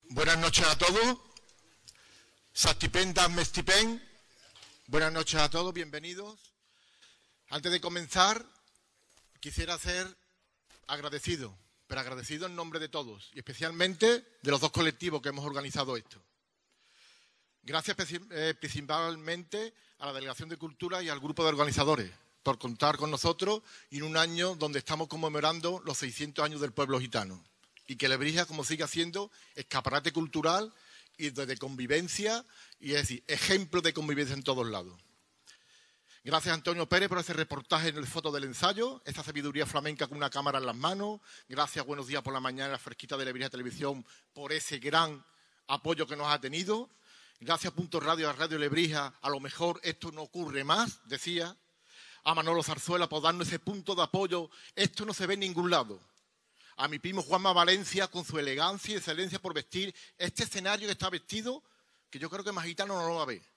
Buenas noches a todos. Sastipen das mestipen. Buenas noches a todos, bienvenidos. Antes de comenzar, quisiera ser agradecido, pero agradecido en nombre de todos, y especialmente de los dos colectivos que hemos organizado esto. Gracias principalmente a la Delegación de Cultura y al grupo de organizadores por contar con nosotros y en un año donde estamos conmemorando los 600 años del pueblo gitano. Y que Lebrija, como sigue siendo, escaparate cultural y de convivencia, y es decir, ejemplo de convivencia en todos lados. Gracias a Antonio Pérez por ese reportaje en el foto del ensayo, esta sabiduría flamenca con una cámara en las manos. Gracias, Buenos Días por la Mañana, la Fresquita de Lebrija Televisión, por ese gran apoyo que nos ha tenido. Gracias a Punto Radio, a Radio Lebrija, a lo mejor esto no ocurre más, decía. A Manolo Zarzuela por darnos ese punto de apoyo, esto no se ve en ningún lado. A mi primo Juanma Valencia con su elegancia y excelencia por vestir este escenario que está vestido, que yo creo que más gitano no lo va a ver.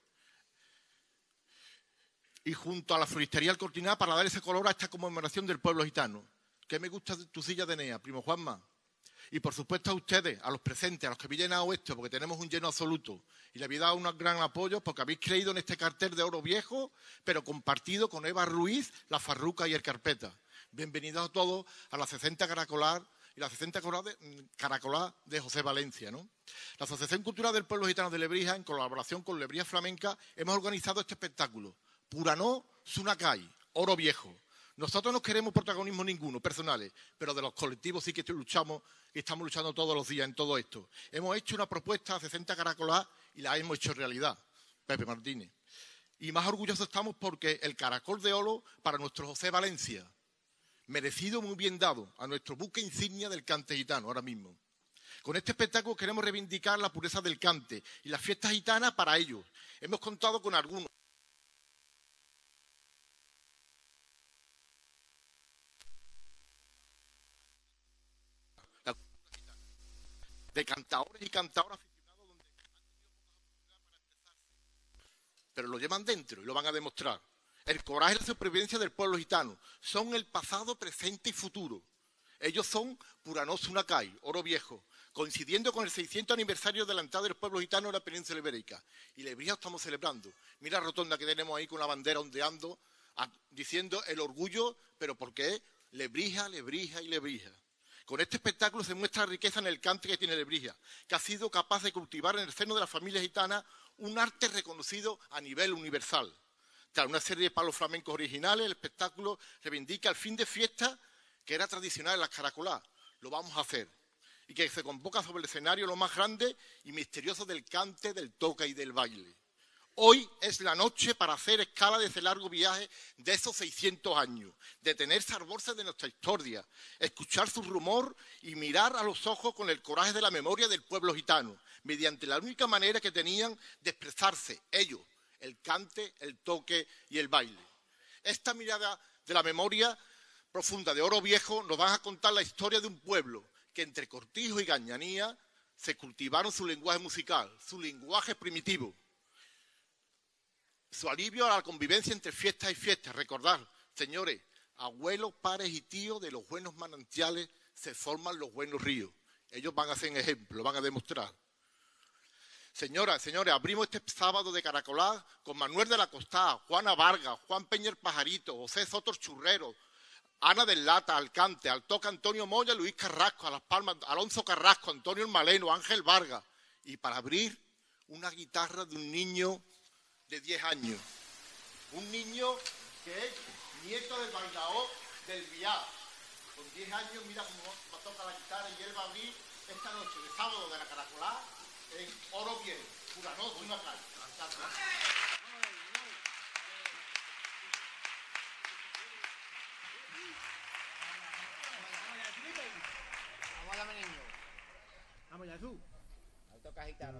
Y junto a la floristería El Cortiná para dar ese color a esta conmemoración del pueblo gitano. ¿Qué me gusta de tu silla de Enea, primo Juanma? Y por supuesto a ustedes, a los presentes, a los que habéis llenado esto, porque tenemos un lleno absoluto. Y le habéis dado un gran apoyo porque habéis creído en este cartel de oro viejo, pero compartido con Eva Ruiz, La Farruca y El Carpeta. Bienvenidos a todos a la 60 Caracolar y la 60 Caracolar de José Valencia, ¿no? La Asociación Cultural del Pueblo Gitano de Lebrija, en colaboración con Lebrija Flamenca, hemos organizado este espectáculo. Puranó Sunacay, oro viejo. Nosotros no queremos protagonismo ninguno, personales, pero de los colectivos sí que estamos luchando todos los días en todo esto. Hemos hecho una propuesta a 60 Caracolar y la hemos hecho realidad, Pepe Martínez. Y más orgullosos estamos porque el caracol de oro para nuestro José Valencia, merecido, muy bien dado, a nuestro buque insignia del cante gitano ahora mismo. Con este espectáculo queremos reivindicar la pureza del cante y las fiestas gitanas para ellos. Hemos contado con algunos. De cantadores y cantadoras aficionados donde han tenido pocas oportunidades para expresarse. Pero lo llevan dentro y lo van a demostrar. El coraje y la supervivencia del pueblo gitano son el pasado, presente y futuro. Ellos son Puranó Sunacay, oro viejo, coincidiendo con el 600 aniversario de la entrada del pueblo gitano en la península ibérica. Y Lebrija estamos celebrando. Mira la rotonda que tenemos ahí con la bandera ondeando, diciendo el orgullo, pero ¿por qué? Lebrija, Lebrija y Lebrija. Con este espectáculo se muestra la riqueza en el cante que tiene Lebrija, que ha sido capaz de cultivar en el seno de la familia gitana un arte reconocido a nivel universal. Tras una serie de palos flamencos originales, el espectáculo reivindica el fin de fiesta que era tradicional en las Caracolás. Lo vamos a hacer. Y que se convoca sobre el escenario lo más grande y misterioso del cante, del toque y del baile. Hoy es la noche para hacer escala de ese largo viaje de esos 600 años, detenerse al borde de nuestra historia, escuchar su rumor y mirar a los ojos con el coraje de la memoria del pueblo gitano, mediante la única manera que tenían de expresarse ellos, el cante, el toque y el baile. Esta mirada de la memoria profunda de oro viejo nos va a contar la historia de un pueblo que entre cortijo y gañanía se cultivaron su lenguaje musical, su lenguaje primitivo. Su alivio a la convivencia entre fiestas y fiestas. Recordad, señores, abuelos, padres y tíos de los buenos manantiales se forman los buenos ríos. Ellos van a ser un ejemplo, van a demostrar. Señoras, señores, abrimos este sábado de Caracolá con Manuel de la Costá, Juana Vargas, Juan Peña el Pajarito, José Soto Churrero, Ana del Lata, al cante, al toque Antonio Moya, Luis Carrasco, a Las Palmas, Alonso Carrasco, Antonio el Maleno, Ángel Vargas. Y para abrir, una guitarra de un niño de 10 años. Un niño que es nieto del bailaor del Viá. Con 10 años, mira cómo toca la guitarra y él va a abrir esta noche de sábado de la Caracolá en oro viejo. Puranó Sunacay. Vamos allá, niño. Vamos allá, tú. Al toca gitano,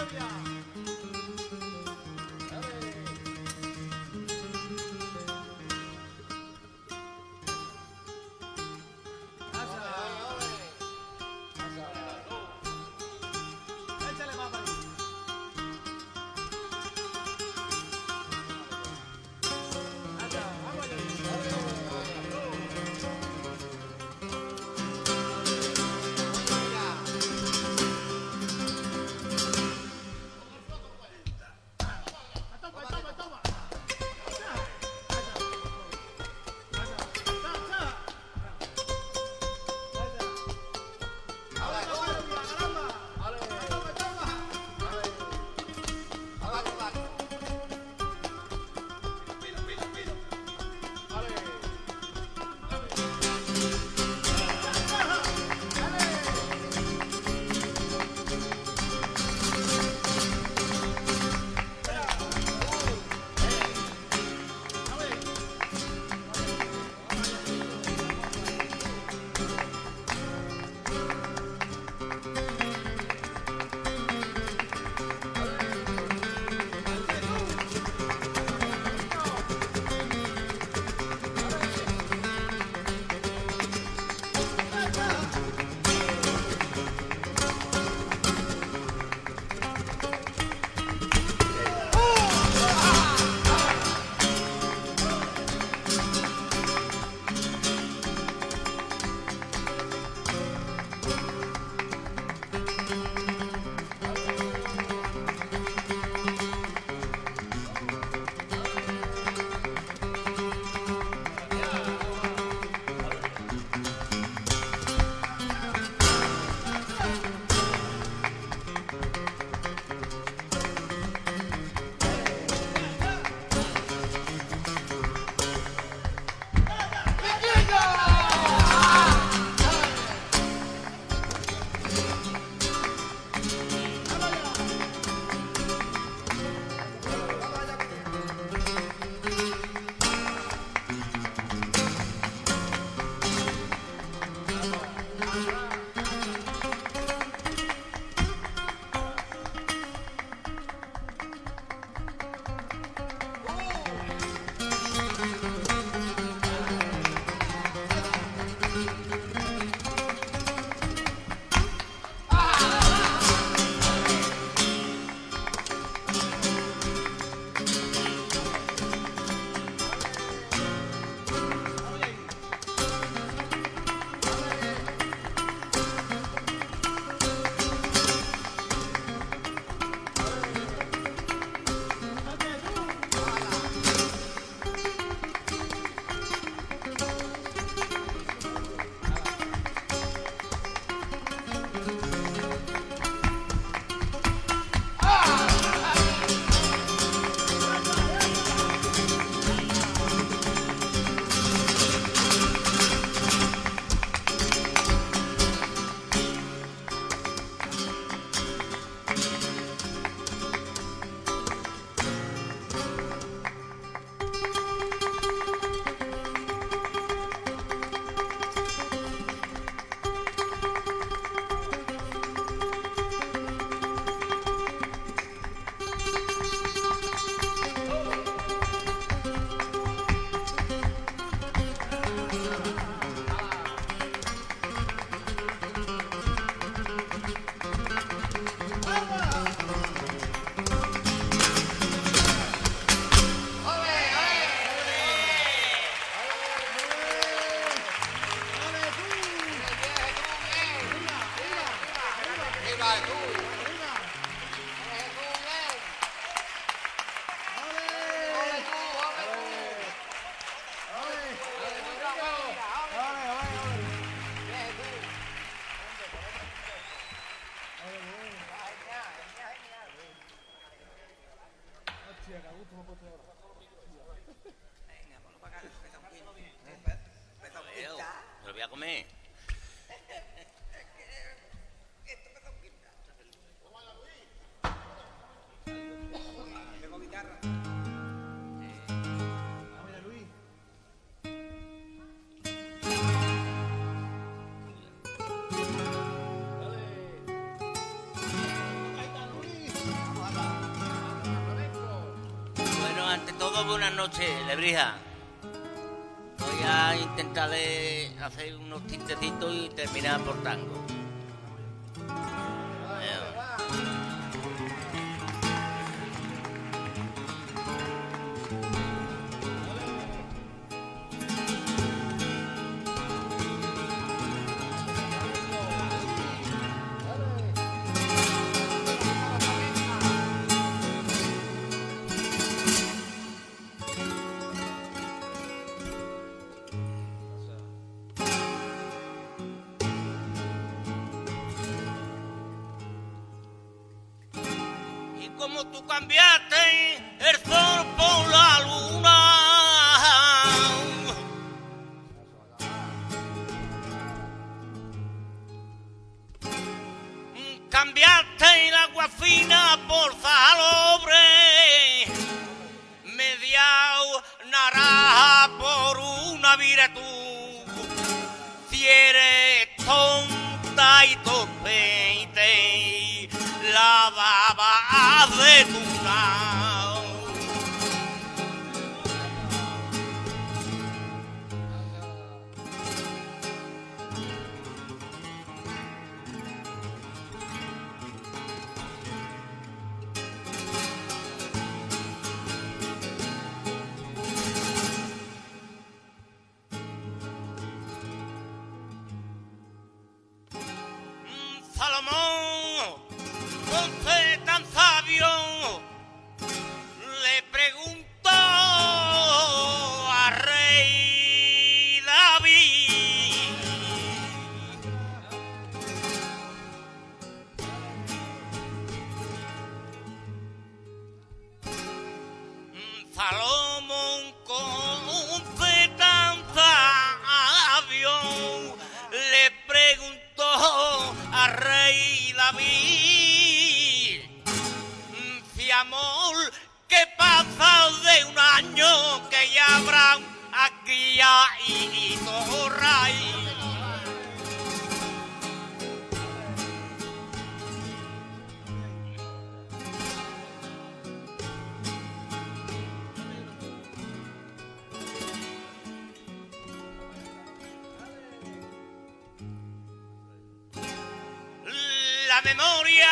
Lo voy a comer. Paco, buenas noches, Lebrija. Voy a intentar hacer unos tintecitos y terminar por tango. Como tú cambiaste el sol por la luna, cambiaste el agua fina por salobre, media naranja por una virtud. Si eres tonta y torpe y te la baba de tu lado. Salomón, con fe tan sabio, le preguntó al rey David. Salomón, con fe tan sabio, le preguntó al rey David: si amor, ¿qué pasa de un año que ya habrá aquí ya y rey? La memoria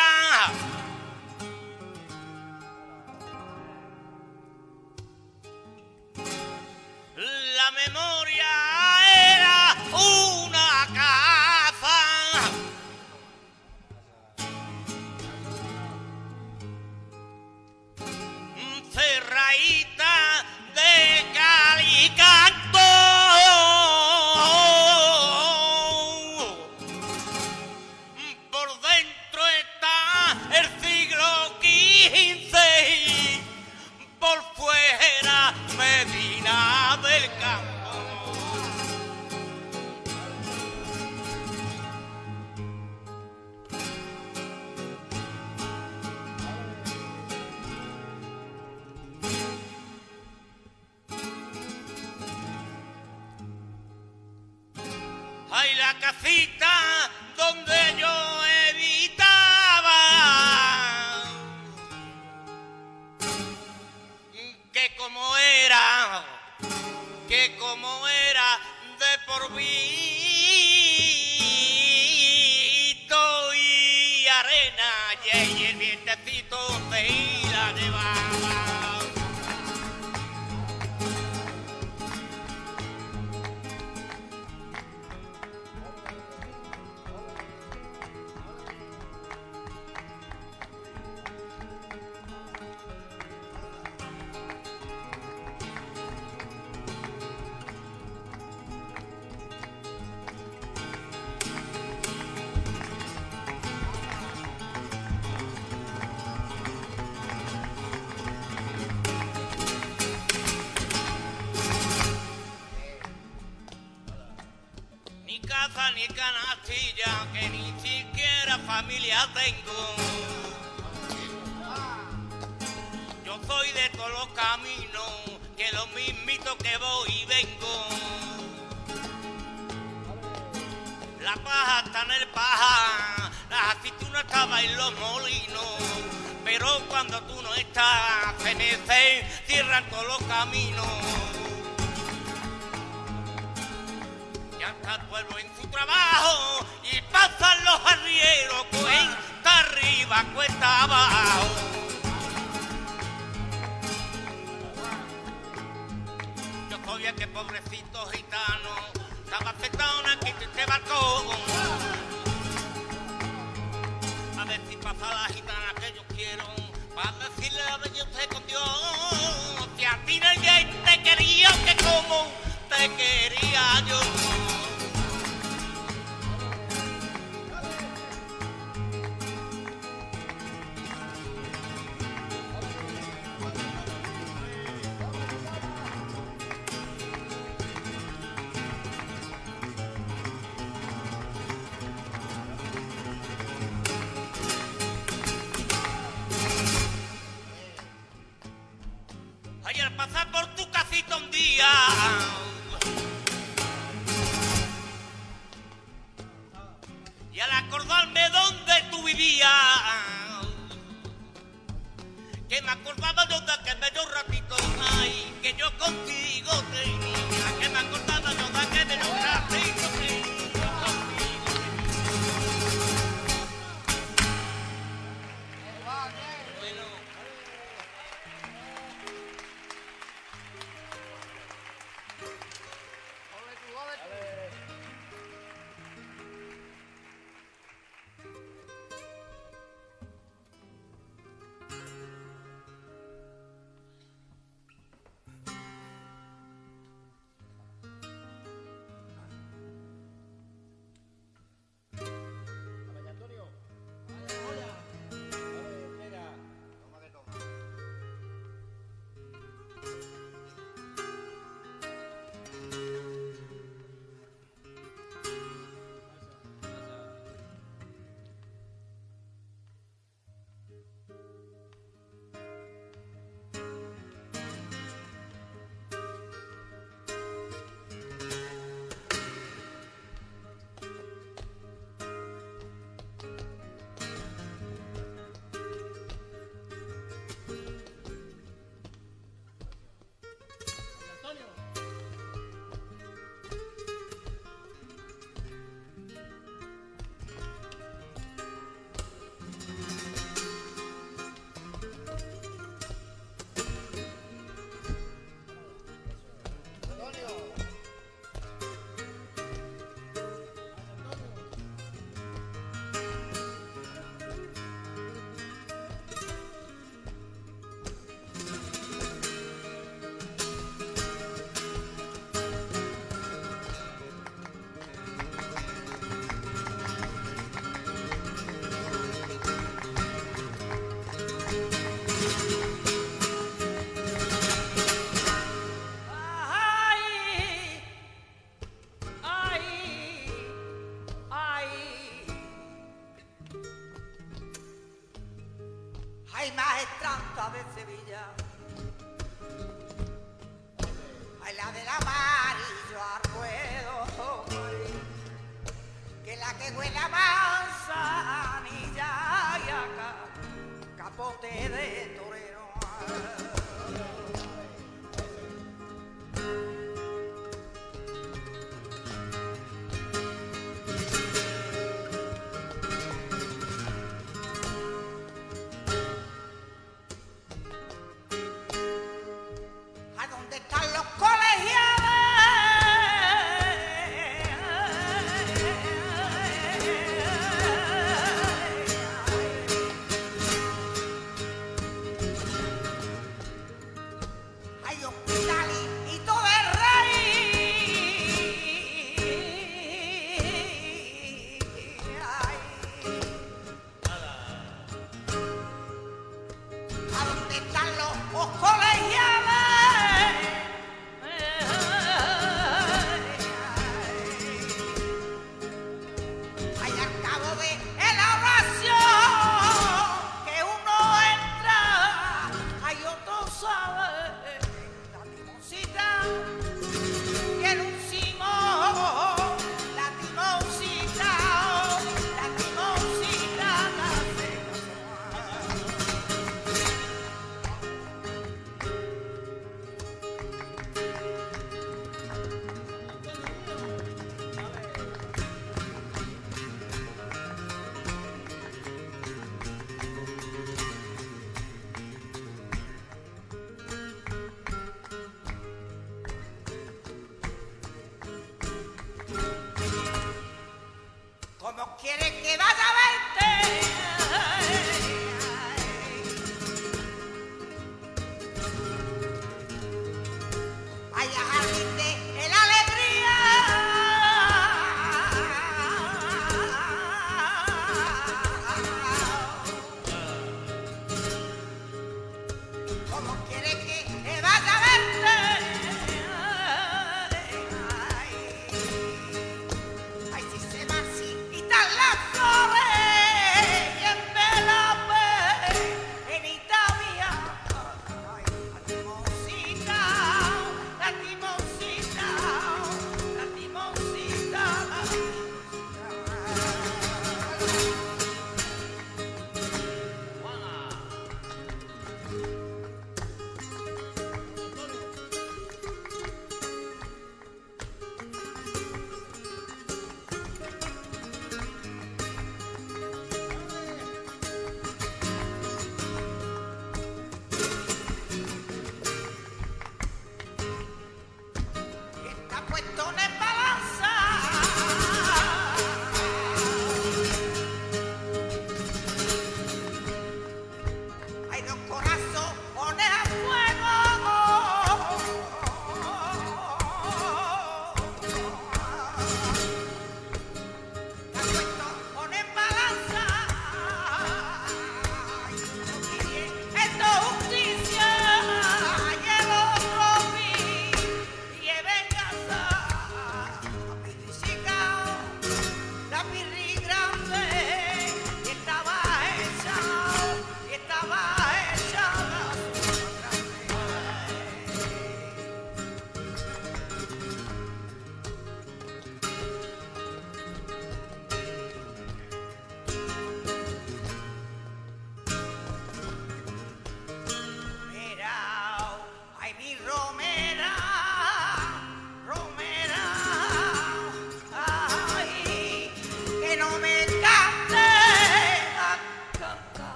era una casa cerradita de cal y canto. Por dentro está el siglo XV, por fuera Medina del Campo. Hay la casita donde yo evitaba que como era de por visto y arena y el vientecito se la llevaba. Ni canastilla, que ni siquiera familia tengo. Yo soy de todos los caminos, que lo mismito que voy y vengo. La paja está en el paja, la aceituna estaba en los molinos, pero cuando tú no estás, fenecen, cierran todos los caminos. Ya está el pueblo en su trabajo y pasan los arrieros, cuesta arriba, cuesta abajo. Yo soy el que pobrecito gitano estaba sentado aquí en este balcón. A ver si pasa la gitana que yo quiero, para decirle a ver yo usted con Dios, que a ti nadie te quería que como te quería yo. Ay, al pasar por tu casita un día, y al acordarme dónde tú vivías, que me acordaba yo de aquel bello ratito, ay, que yo contigo tenía, que me acordaba yo de aquel bello ratito que yo contigo tenía. Bueno. Ay, maestranta de Sevilla, ay, la del amarillo al ruedo, que la que huele a manzanilla y acá, capote de torero. ¿Dónde están los colegiales?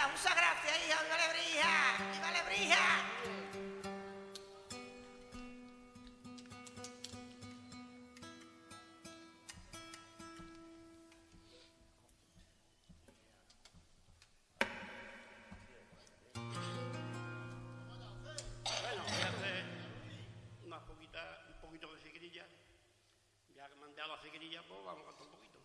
muchas gracias, hija. ¡Viva Lebrija! ¡Viva Lebrija! Bueno, voy a hacer un poquito de seguirilla. Ya que mandé a la seguirilla, pues vamos a cantar un poquito.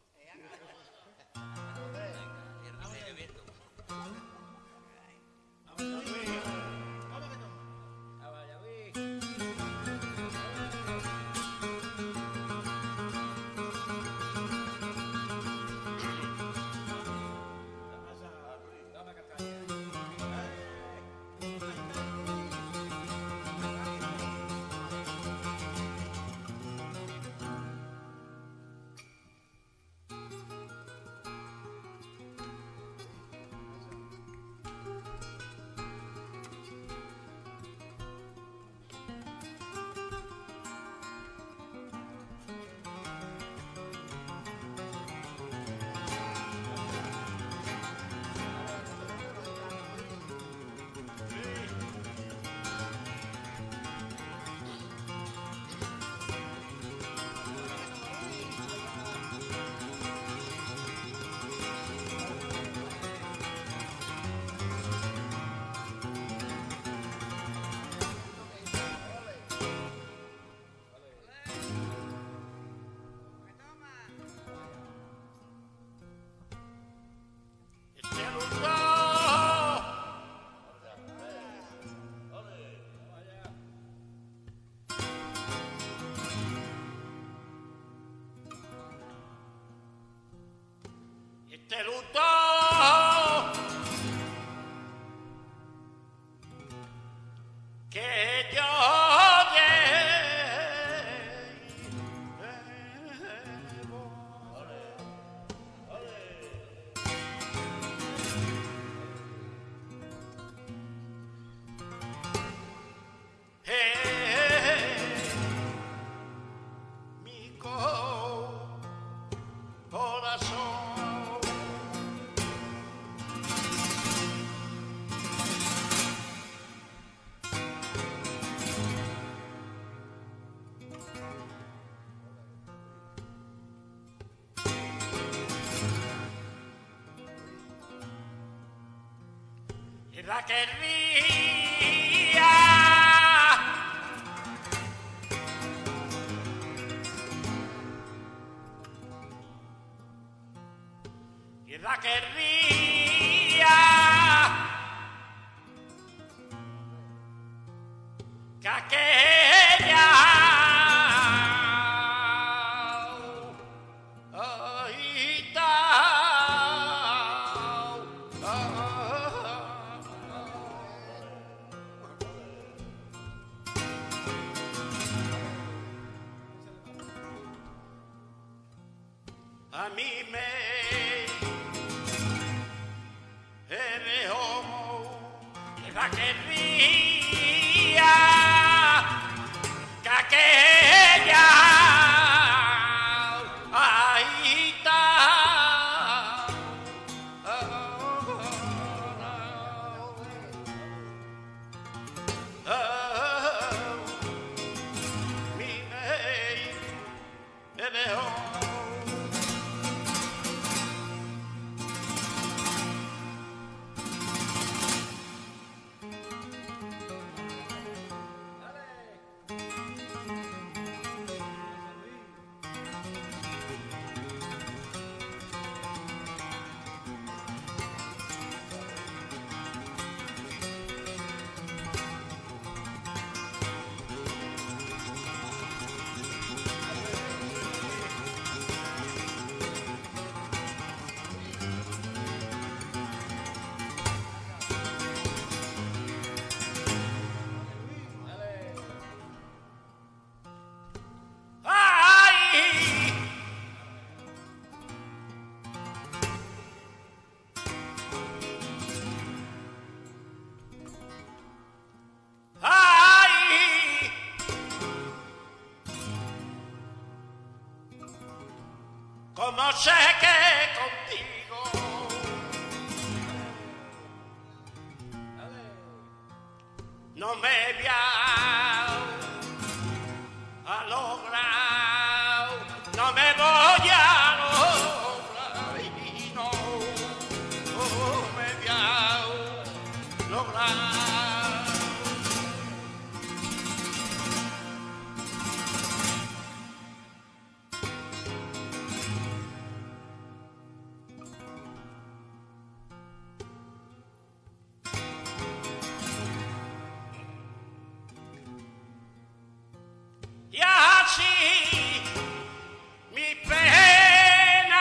Este luto que yo llevo, mi corazón. Y la querría y la querría que aquella a mí me dejó que la querría que aquella ahí está mi me dejó. Como sé que contigo me voy a lograr, no me voy a lograr, y no me voy a lograr. Y así mi pena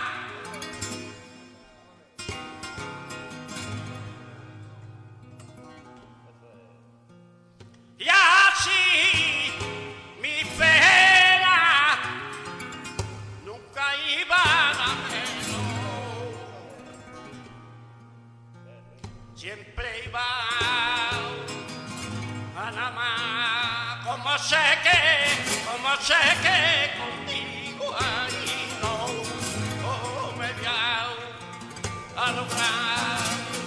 y así mi pena nunca iba a menos, siempre iba a nada más, como sé que contigo ahí no me voy a lograr.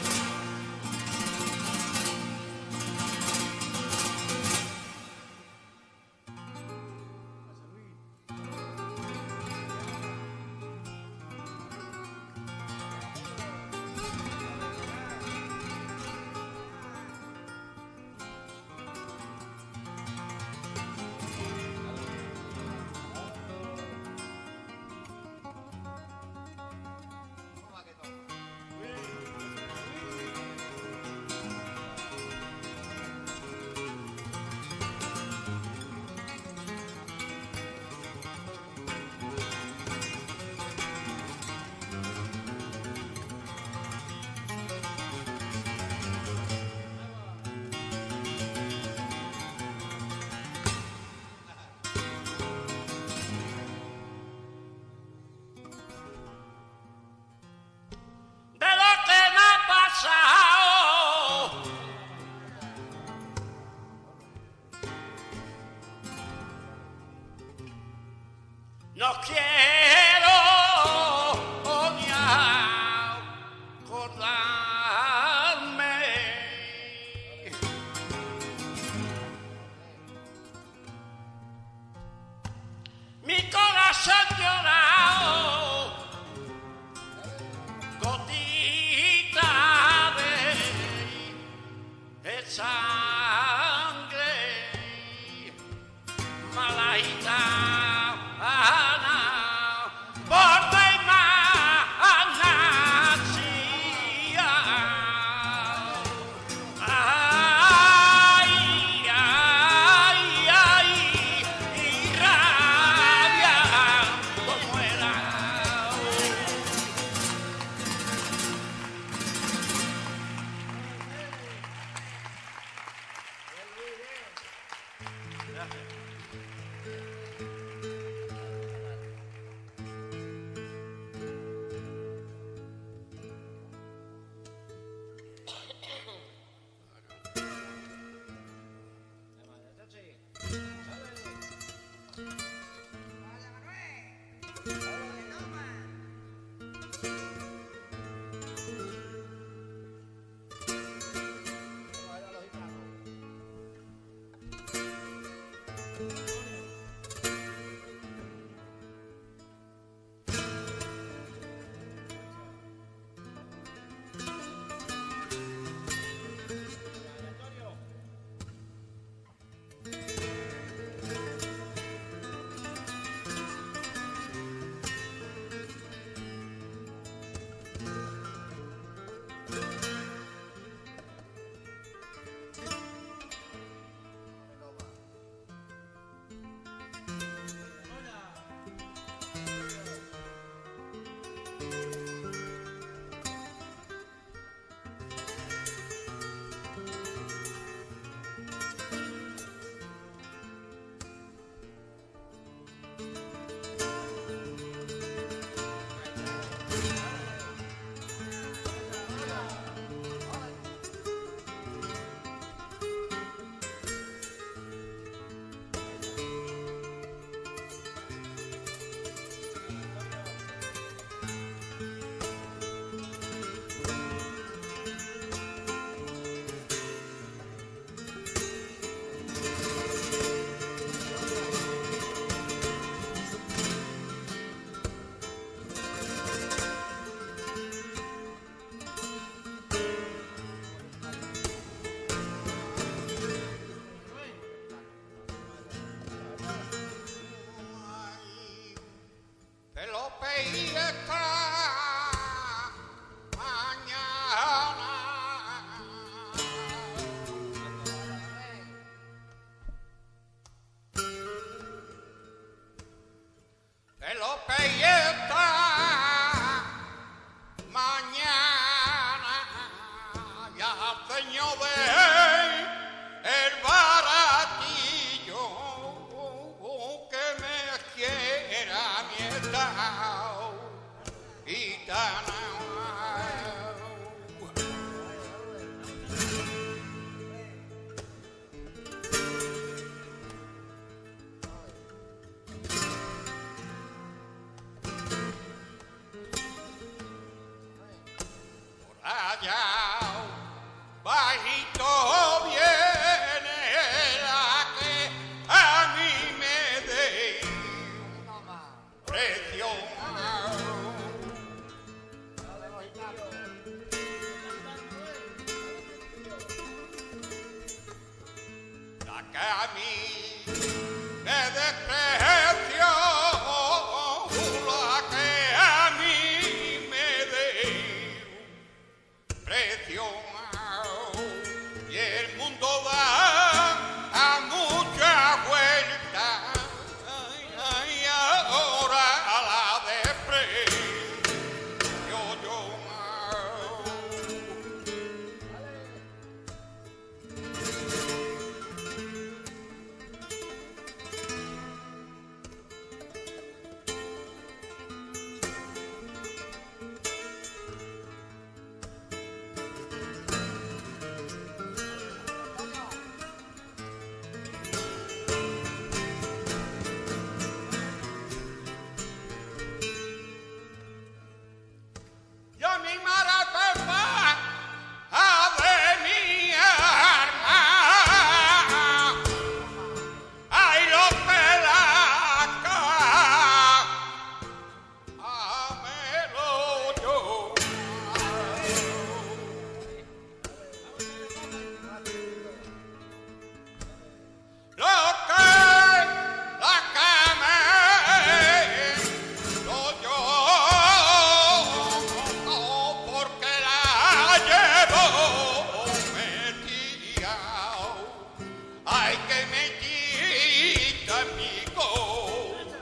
De lo que me ha pasado, no quiero ni acordarme. Mi corazón llorado, gotita de sangre, mala gitana, por tu nacía. Ay, ay, ay, y rabia como era. callao, bajito viene la que a mí me dé precio. La que a mí me desprecio, la que a mí me dé precio. Y el mundo da a mucha vuelta, y ahora la desprecio yo. Yo mi marapepa de mi arma, ay lo pelaca, amelo yo. Lo que la cama lo yo, porque la llevo metida. Ay, que me quita mi corazón,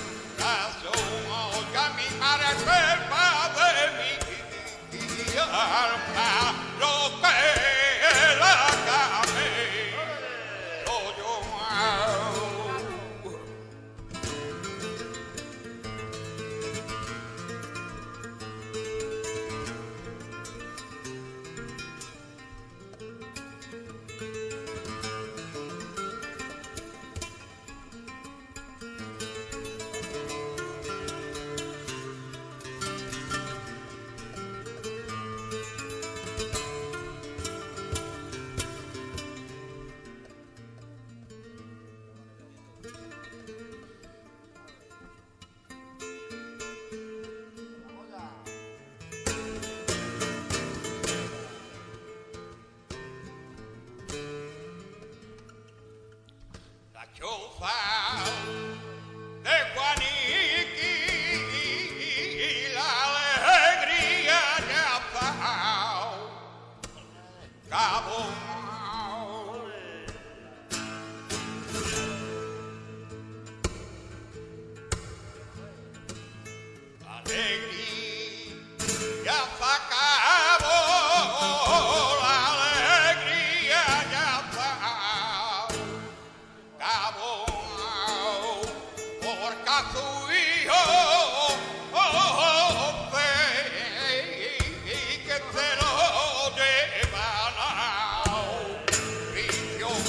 oiga mi madre pepa de mi alma, lo que la cama lo yo. La choza de Juaniqui, la alegría ya ha cabo. Alegría ha cabo, la alegría ya ha cabo, porque a su hijo que se lo llevan a prisión.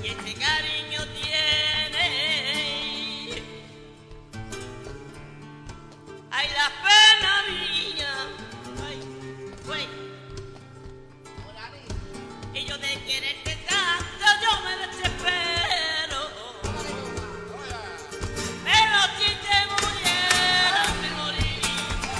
y este cariño tiene. Ay, la pena mía, ay, güey. Y yo de quererte tanto, yo me desespero. Pero si te muriera, me moriría.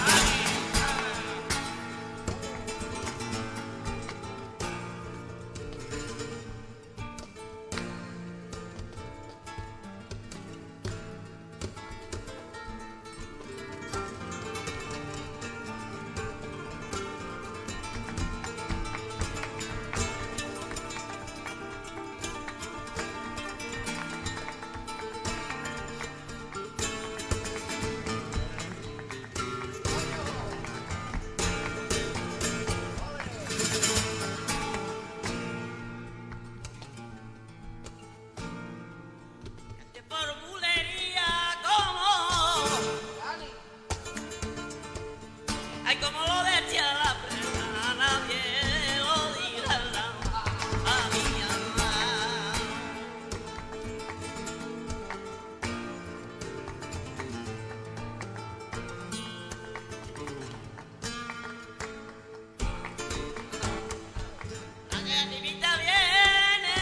Que por bulería como, ay, como lo decía la prensa, nadie lo dirá a mi alma. La creatividad viene,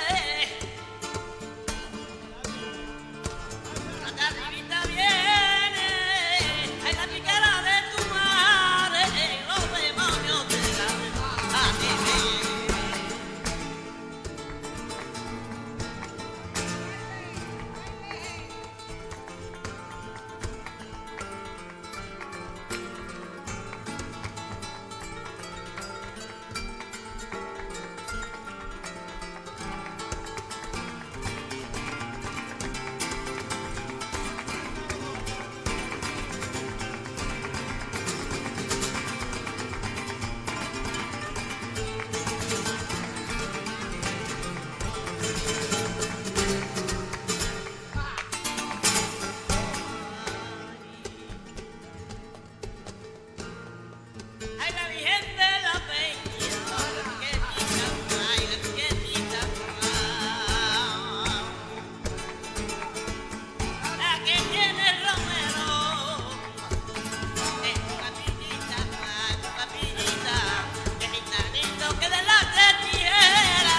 la creatividad viene, ay, la picada de tu madre, los demonios te dan a ti. Ay, la Virgen de la Peña, que quita, ay, que quita, la que tiene el romero, es una capillita, que gitanito, que de la tres tierras.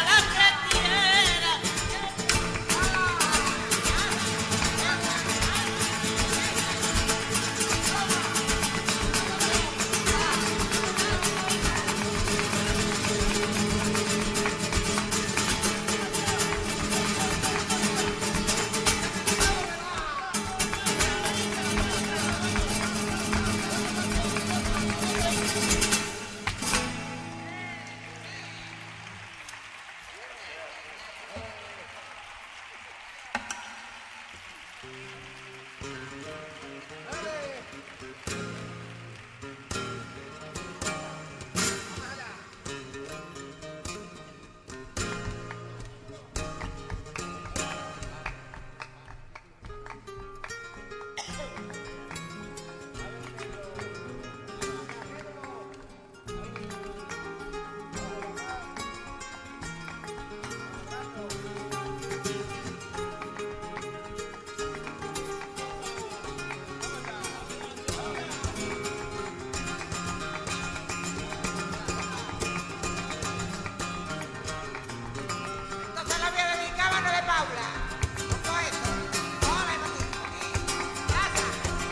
Entonces la voy a dedicar a Manuel de Paula. Con todo esto. Hola, Martín. Gracias.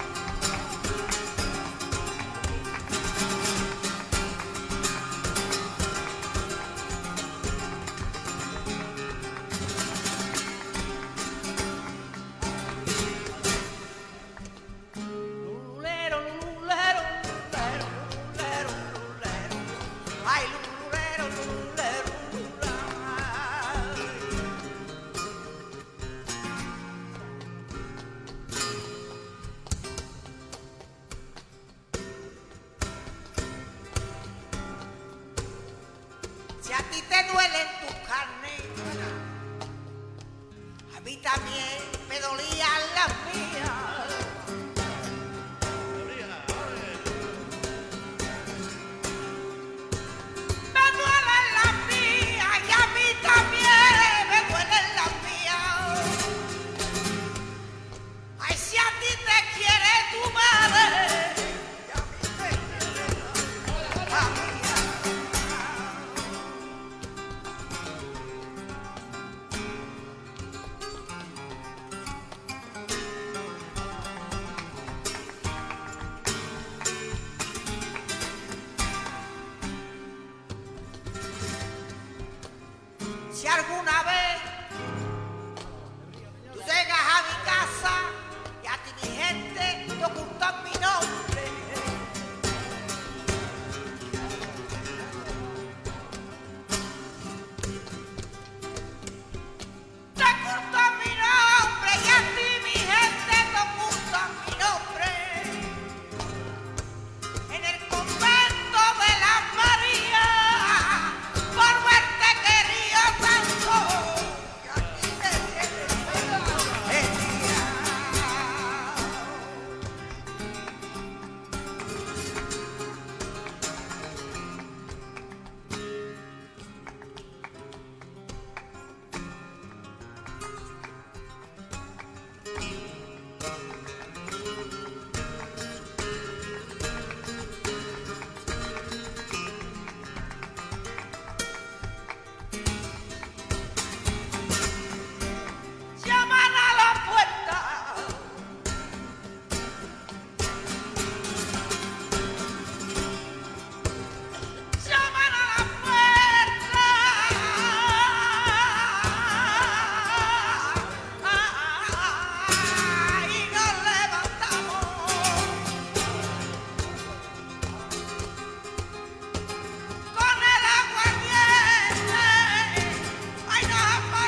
Lulero, lulero, lulero, lulero, lulero. Ay, lulero, lulero, lulero. Si a ti te duelen tus carnes, a mí también me dolían las mías. Me duelen las mías y a mí también me duelen Si alguna vez tú llegas a mi casa y a ti mi gente te ocultan mi nombre, te ocultan mi nombre y a ti mi gente te ocultan mi nombre. En el convento de la María, por verte querido tanto, y aquí me tienes ella. Llaman a la puerta. Llaman a la puerta. Y nos levantamos. Con el agua hirviente, ay, nos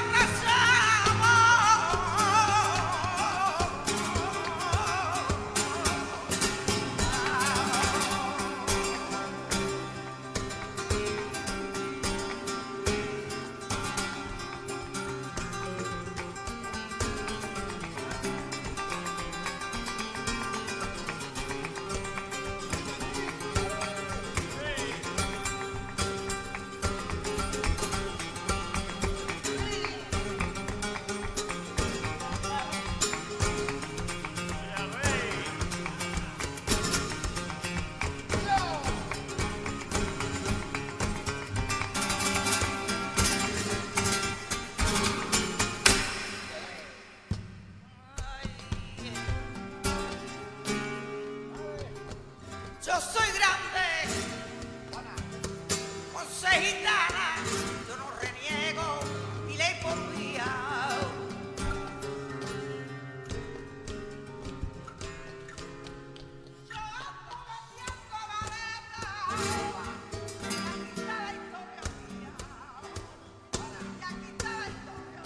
yo soy grande, con seis gitanas, yo no reniego ni ley por vía. Yo ando metiendo vareta, y aquí está la historia mía. Y aquí está la historia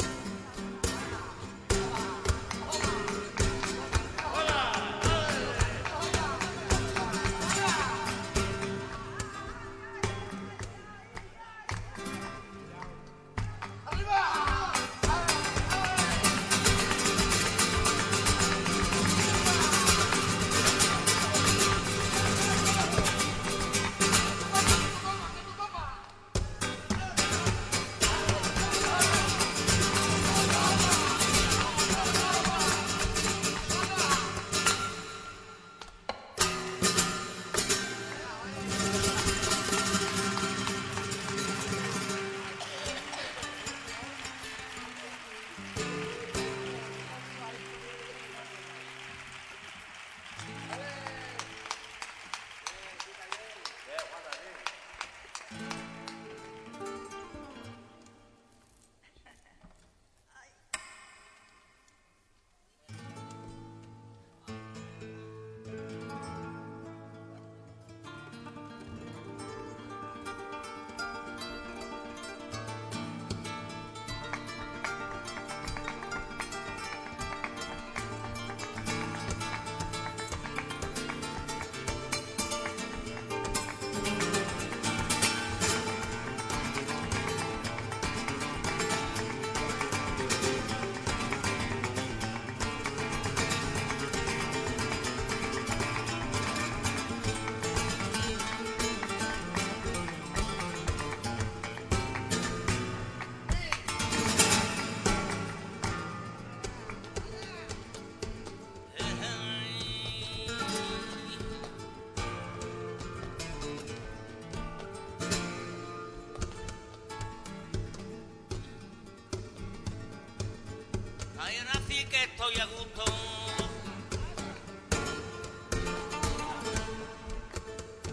que estoy a gusto.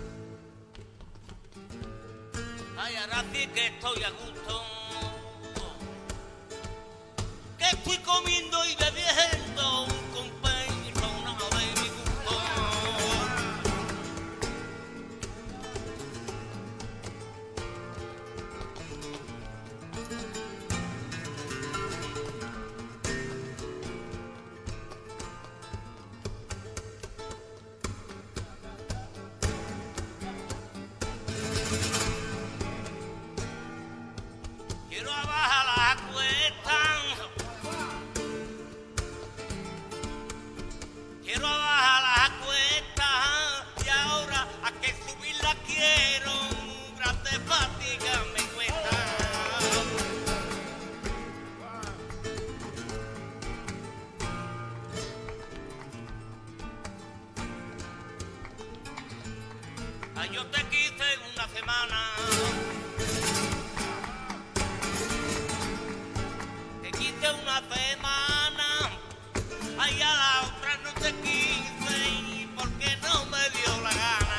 Ay, ahora sí que estoy a gusto. estoy comiendo y bebiendo un compañero, una de mi gusto. Quiero abajar la cuesta, quiero abajar la cuesta y ahora a que subirla quiero, grandes fatigas me cuesta. Ay, yo te quise una semana. Te quise una semana, ay, a la otra no te quise porque no me dio la gana.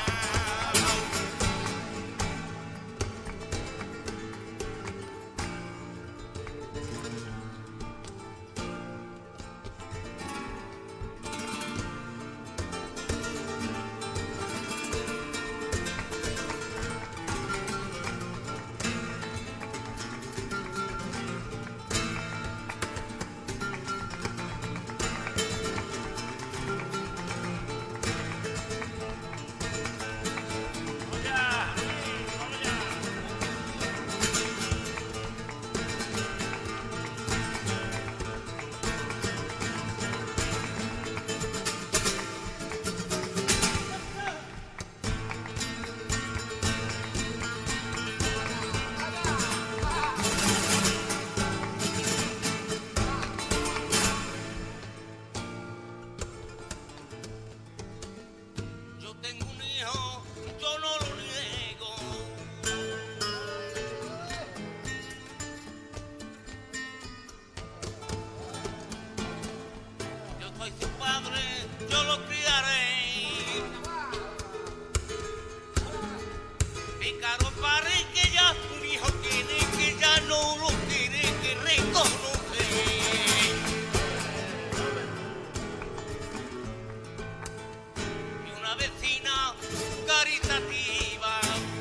Yo tengo un hijo, yo no lo niego. Yo soy su padre, yo lo criaré. Pícaro padre que ya un hijo tiene, que ya no lo tiene que reconocer. Y una vecina caritativa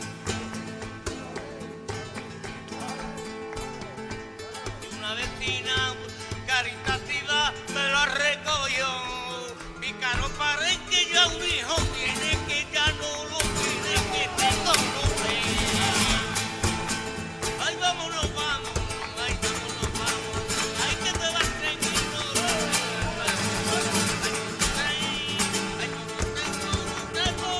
y una vecina caritativa me lo recogió. Pícaro padre que ya un hijo tiene, que ya no lo tiene que reconocer. Ay, vámonos, vamos, ay, vámonos, vamos, ay, que te vas tranquilo. Ay, no tengo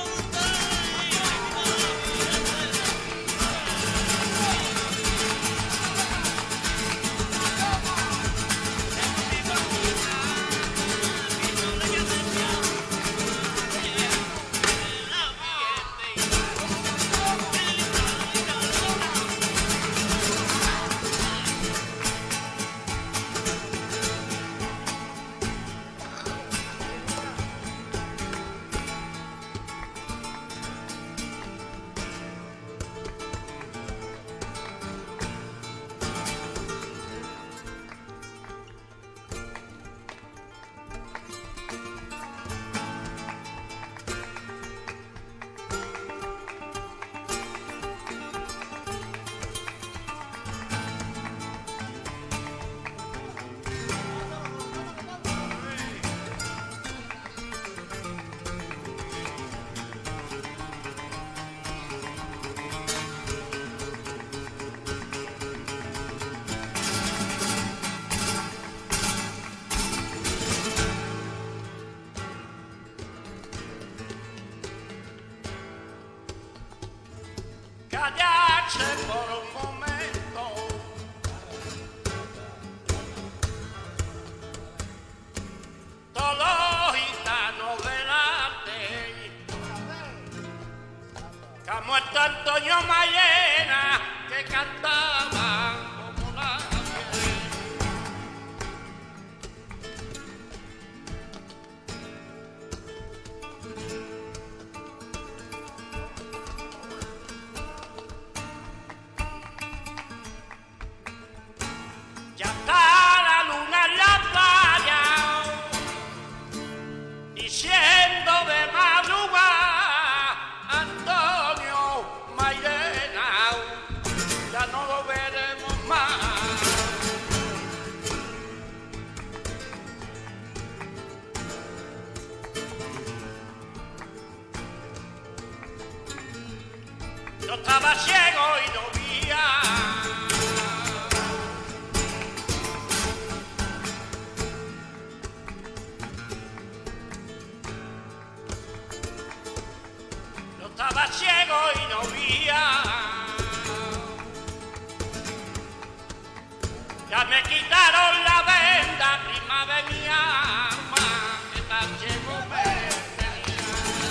quitaron la venda, prima de mi alma, que tan ciego me tenía.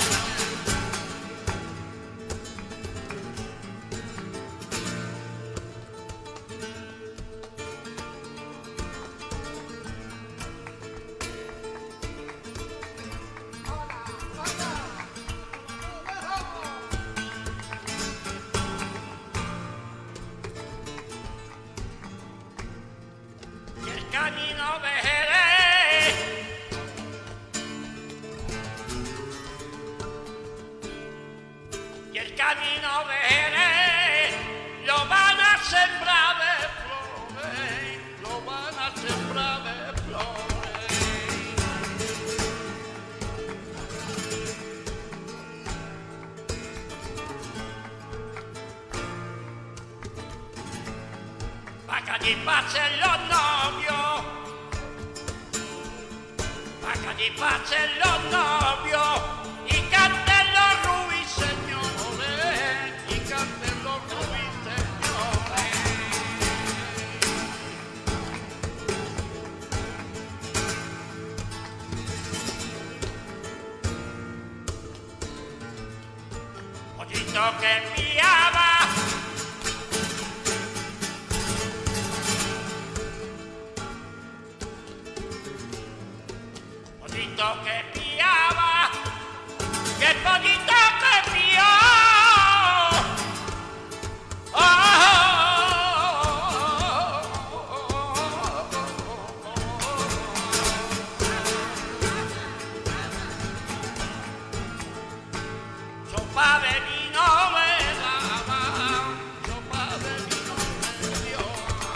Y el camino de Jerez, y el camino de Jerez lo van a sembrar de flores, lo van a sembrar de flores. Pa' que allí pasen los novios, pa' que allí pasen los novios y canten los ruiseñores, y canten los ruiseñores. Pollito que enviaba, pollito que piaba, que pollito que pió. Sopa de vino me daba, sopa de vino me dio.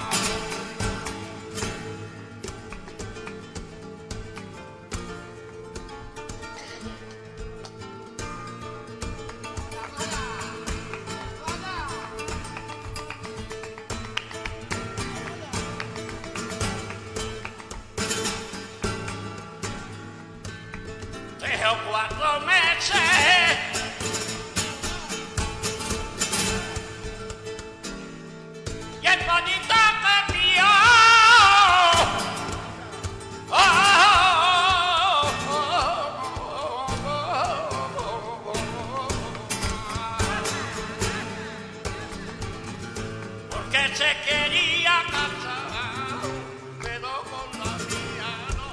Tres o 4 meses y el pollito que pió. Porque se quería casar, pero con la mía no.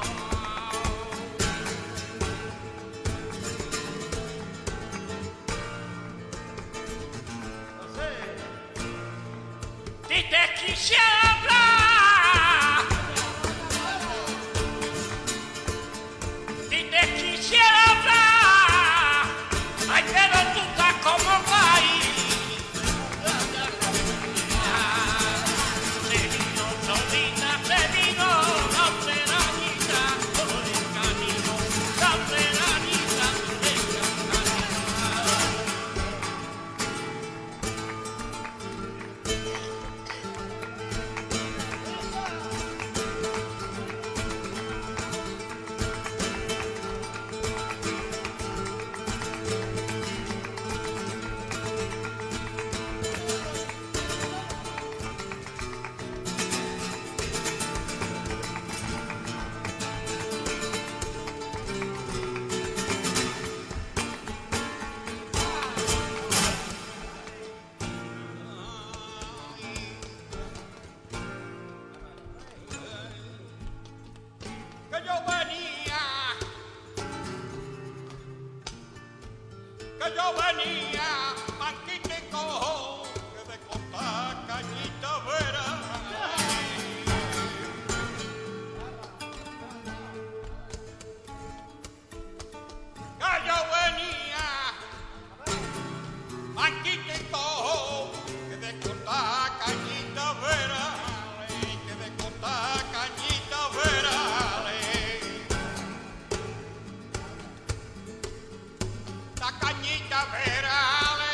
Si te quisiera hablar, si te quisiera hablar, ay, pero tú estás como país. Se vino solita, se vino la peranita por el camino, la peranita por el camino. Que yo venía, aquí te cojo, que de contar cañita vera. Que yo venía, aquí te cojo, que de contar cañita vera, que de contar cañita vera. La cañita vera.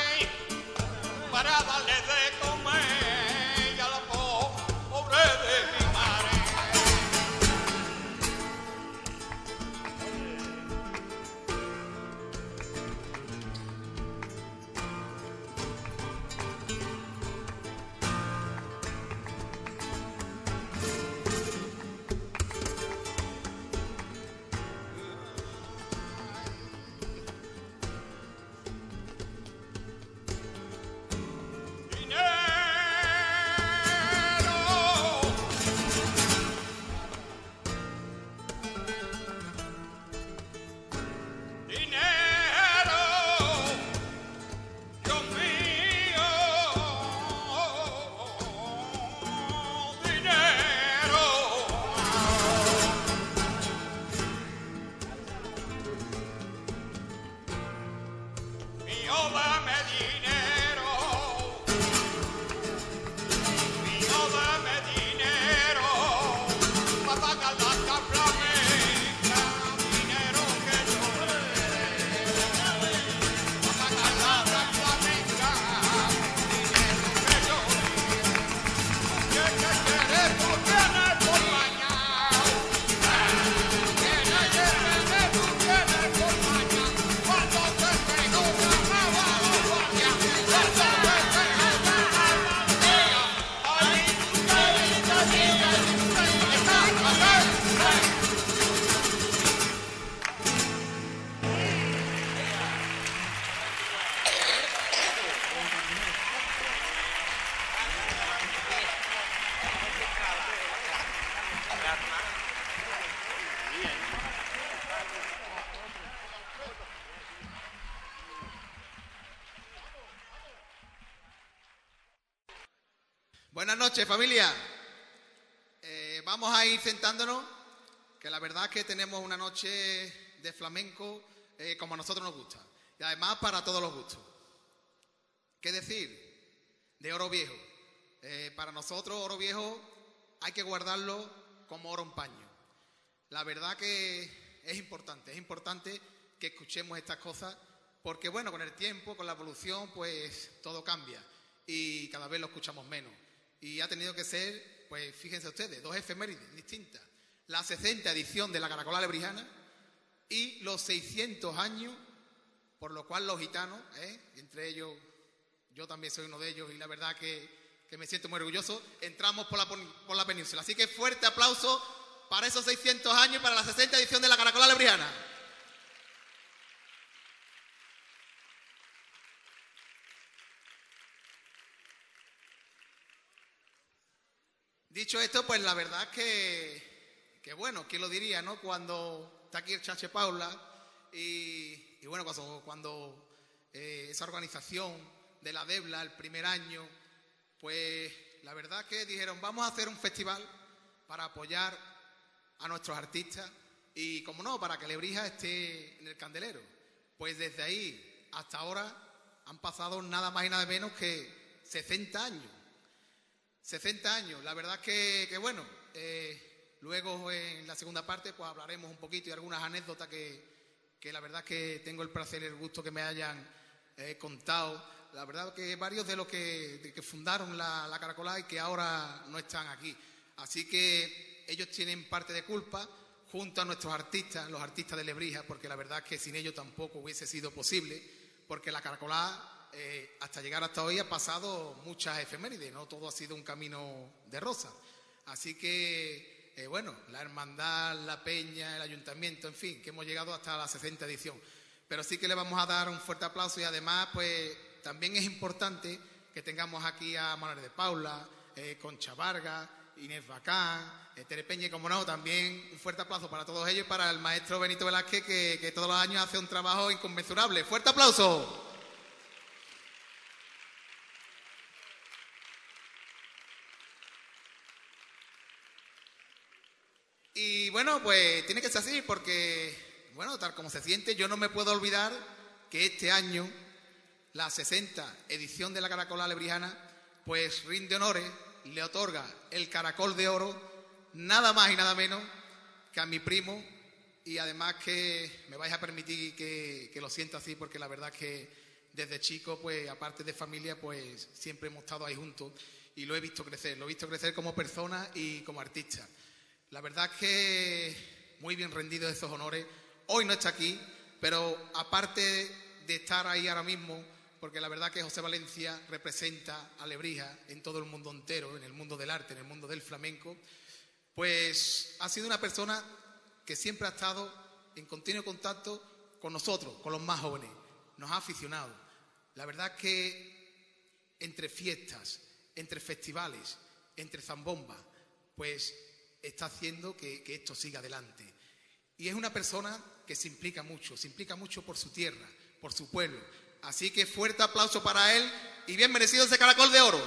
Buenas noches, familia. Vamos a ir sentándonos, que la verdad es que tenemos una noche de flamenco como a nosotros nos gusta. Y además para todos los gustos. ¿Qué decir de oro viejo? Para nosotros, oro viejo hay que guardarlo como oro en paño. La verdad que es importante que escuchemos estas cosas, porque bueno, con el tiempo, con la evolución, pues todo cambia y cada vez lo escuchamos menos. Y ha tenido que ser, pues fíjense ustedes, dos efemérides distintas. La 60ª edición de la Caracola Lebrijana y los 600 años, por lo cual los gitanos, entre ellos, yo también soy uno de ellos y la verdad que me siento muy orgulloso, entramos por la península. Así que fuerte aplauso para esos 600 años y para la 60ª edición de la Caracola Lebrijana. Dicho esto, pues la verdad que bueno, ¿quién lo diría, no? Cuando está aquí el Chache Paula y bueno, cuando esa organización de la Debla, el primer año, pues la verdad que dijeron, vamos a hacer un festival para apoyar a nuestros artistas y, como no, para que Lebrija esté en el candelero. Pues desde ahí hasta ahora han pasado nada más y nada menos que 60 años. 60 años, la verdad que bueno, luego en la segunda parte pues hablaremos un poquito y algunas anécdotas que la verdad que tengo el placer y el gusto que me hayan contado. La verdad que varios de los que fundaron la Caracola y que ahora no están aquí. Así que ellos tienen parte de culpa junto a nuestros artistas, los artistas de Lebrija, porque la verdad que sin ellos tampoco hubiese sido posible, porque la Caracola hasta llegar hasta hoy ha pasado muchas efemérides, no todo ha sido un camino de rosa. Así que, bueno, la hermandad, la peña, el ayuntamiento, en fin, que hemos llegado hasta la 60ª edición. Pero sí que le vamos a dar un fuerte aplauso y además, pues, también es importante que tengamos aquí a Manuel de Paula, Concha Vargas, Inés Bacán, Tere Peña y, como no, también un fuerte aplauso para todos ellos y para el maestro Benito Velázquez, que todos los años hace un trabajo inconmensurable. ¡Fuerte aplauso! Y bueno, pues tiene que ser así porque, bueno, tal como se siente, yo no me puedo olvidar que este año, la 60ª edición de la Caracola Lebrijana, pues rinde honores y le otorga el Caracol de Oro, nada más y nada menos que a mi primo, y además que me vais a permitir que lo sienta así, porque la verdad que desde chico, pues aparte de familia, pues siempre hemos estado ahí juntos y lo he visto crecer como persona y como artista. La verdad es que muy bien rendido esos honores. Hoy no está aquí, pero aparte de estar ahí ahora mismo, porque la verdad que José Valencia representa a Lebrija en todo el mundo entero, en el mundo del arte, en el mundo del flamenco, pues ha sido una persona que siempre ha estado en continuo contacto con nosotros, con los más jóvenes. Nos ha aficionado. La verdad es que entre fiestas, entre festivales, entre zambombas, pues está haciendo que esto siga adelante. Y es una persona que se implica mucho por su tierra, por su pueblo. Así que fuerte aplauso para él y bien merecido ese Caracol de Oro.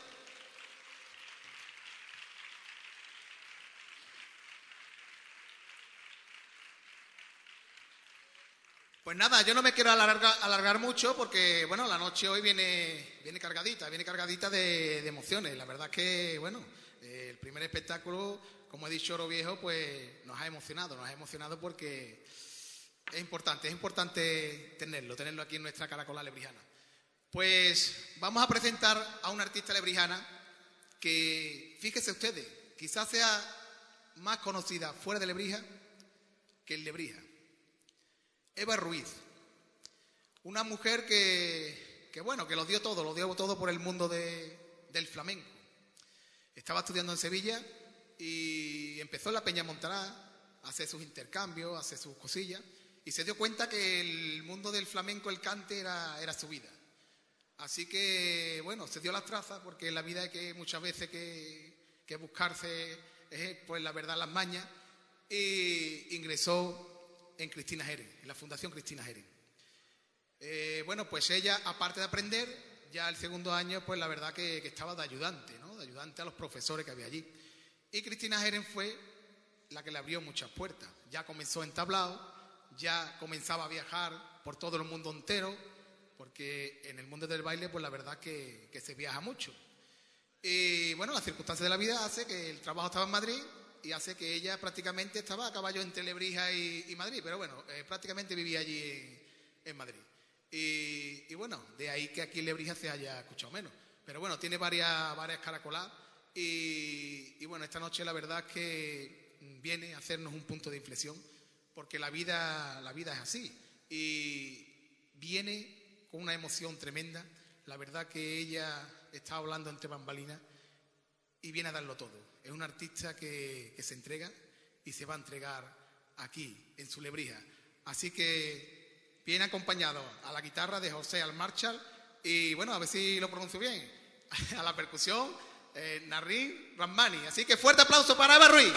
Pues nada, yo no me quiero alargar mucho porque, bueno, la noche hoy viene cargadita de emociones. La verdad es que, bueno, el primer espectáculo, como he dicho, Oro Viejo, pues nos ha emocionado porque es importante tenerlo aquí en nuestra Caracola Lebrijana. Pues vamos a presentar a una artista lebrijana que, fíjense ustedes, quizás sea más conocida fuera de Lebrija que en Lebrija. Eva Ruiz, una mujer que lo dio todo por el mundo del flamenco. Estaba estudiando en Sevilla y empezó en la Peña Montará a hacer sus intercambios, a hacer sus cosillas, y se dio cuenta que el mundo del flamenco, el cante, era su vida. Así que, bueno, se dio las trazas, porque en la vida hay que muchas veces que buscarse, pues la verdad, las mañas, y ingresó en Cristina Jerez, en la Fundación Cristina Jerez. Bueno, pues ella, aparte de aprender, ya el segundo año, pues la verdad que estaba de ayudante, ¿no? De ayudante a los profesores que había allí. Y Cristina Jerez fue la que le abrió muchas puertas. Ya comenzó en tablao, ya comenzaba a viajar por todo el mundo entero, porque en el mundo del baile, pues la verdad que se viaja mucho. Y bueno, las circunstancias de la vida hace que el trabajo estaba en Madrid y hace que ella prácticamente estaba a caballo entre Lebrija y Madrid, pero bueno, prácticamente vivía allí en Madrid. Y bueno, de ahí que aquí en Lebrija se haya escuchado menos. Pero bueno, tiene varias caracoladas y bueno, esta noche la verdad es que viene a hacernos un punto de inflexión, porque la vida es así y viene con una emoción tremenda. La verdad que ella está hablando entre bambalinas y viene a darlo todo. Es un artista que se entrega y se va a entregar aquí, en su Lebrija. Así que viene acompañado a la guitarra de José Almarchal y bueno, a ver si lo pronuncio bien, a la percusión, Narrín Rahmani. Así que fuerte aplauso para Eva Ruiz.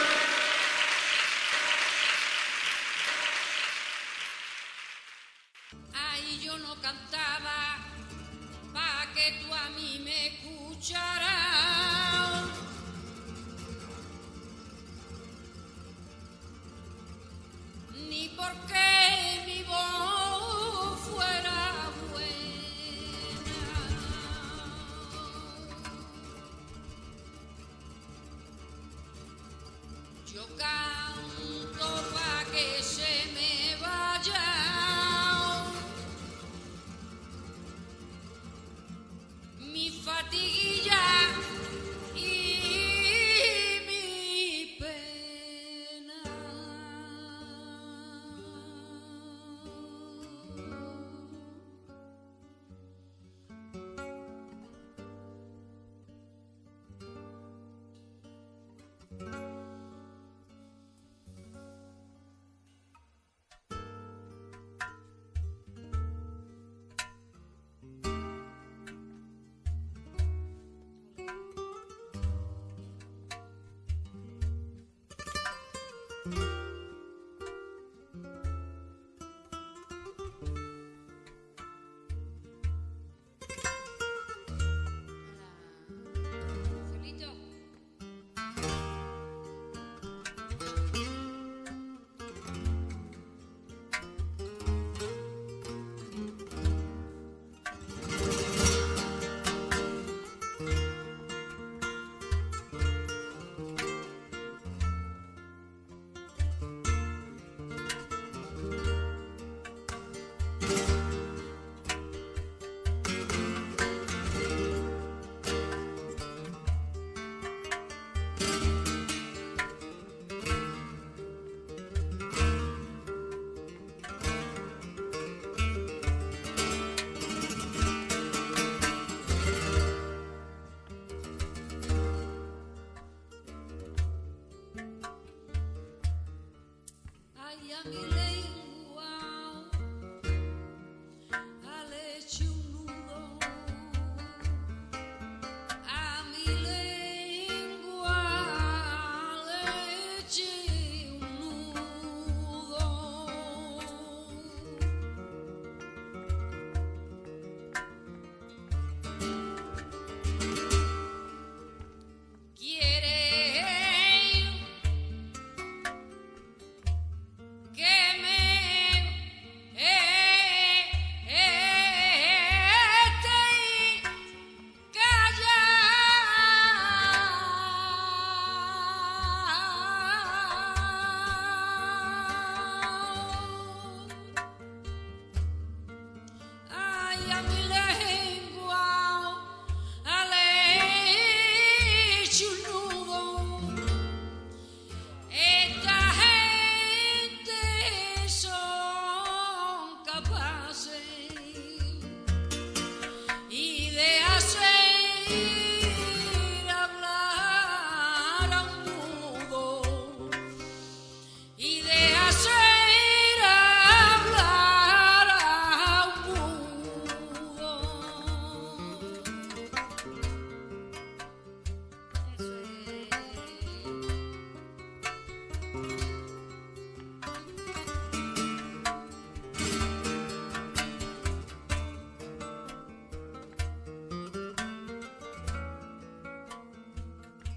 Ay, yo no cantaba pa' que tú a mí me escucharas, ni porque mi voz fuera buena. Yo canto pa' que se me vaya mi fatiguilla y mi pena. Solito. Ay, a mi lengua le eché un nudo, a mi lengua le eché un nudo. Quiere que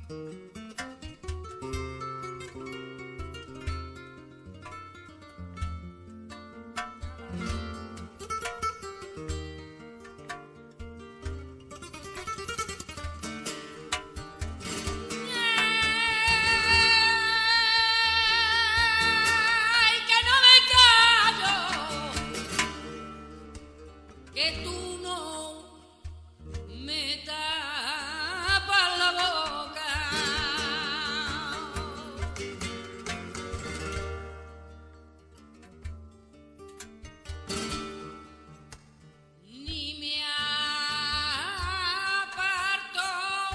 Ay, que no me callo, que tú no me tapas la boca. Ni me aparto,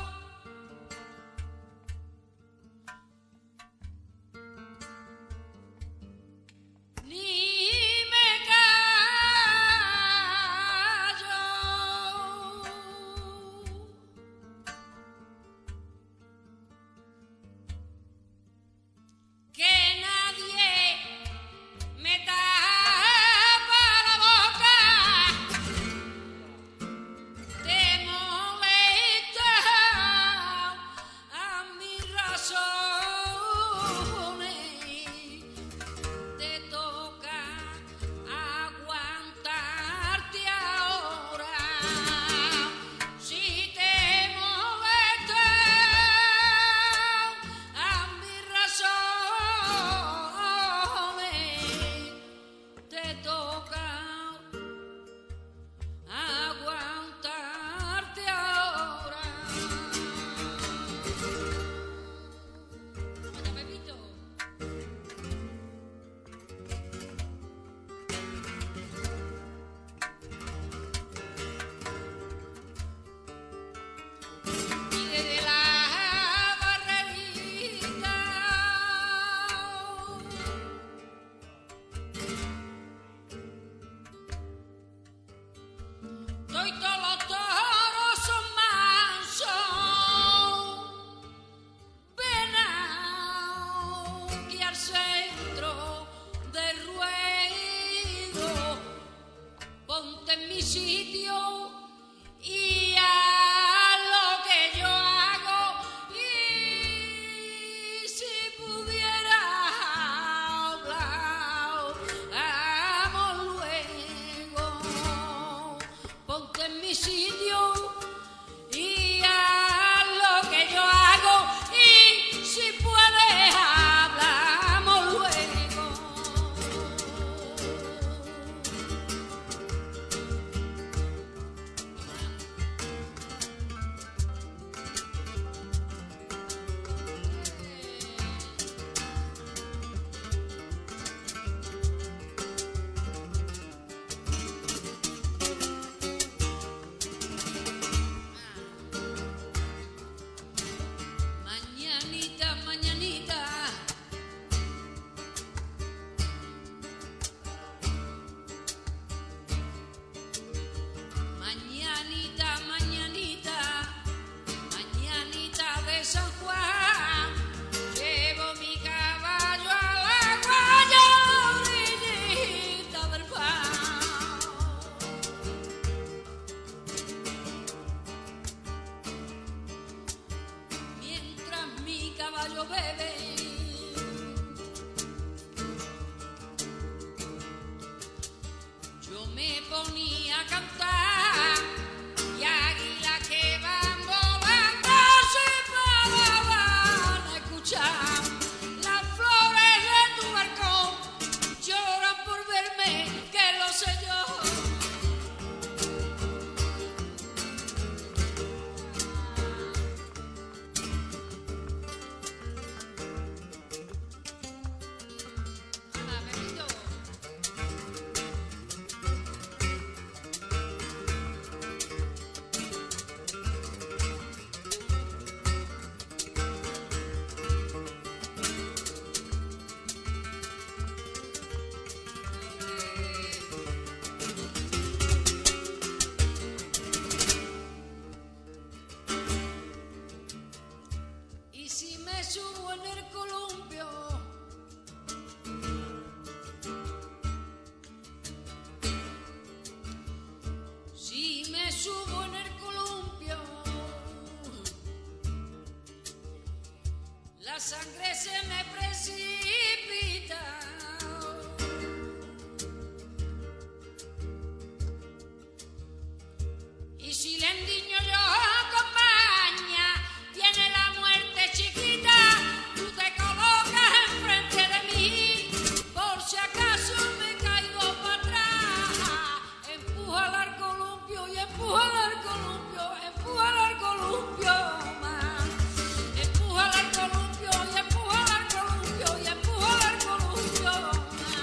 ni me callo, que nadie me tapa la boca. Te molesta a mis razones, te toca aguantarte ahora. Si te molesta a mis razones, te toca aguantarte ahora. Oye, Pepito. Y desde la barrerita hoy todos los toros son mansos, venao que al centro del ruedo, ponte en mi sitio y haz lo que yo hago. Y si pudiera hablar, vamos luego. Ponte en mi sitio y haz lo que yo hago. Y si puedes, hablamos luego. Mañanita, mañanita, mañanita, mañanita, mañanita de San Juan, llevo mi caballo a la guaya, orillita del pan. Mientras mi caballo bebe, yo me ponía a cantar y águilas que van volando se paraban a escuchar. Las flores de tu balcón lloran por verme, que lo sé yo. la sangre se me precipita. Y si le endiño yo compañía, viene la muerte chiquita, tú te colocas enfrente de mí, por si acaso me caigo para atrás. Empuja al columpio y empuja al columpio, empuja al columpio más. Empuja al columpio y empuja al columpio y empuja al columpio más.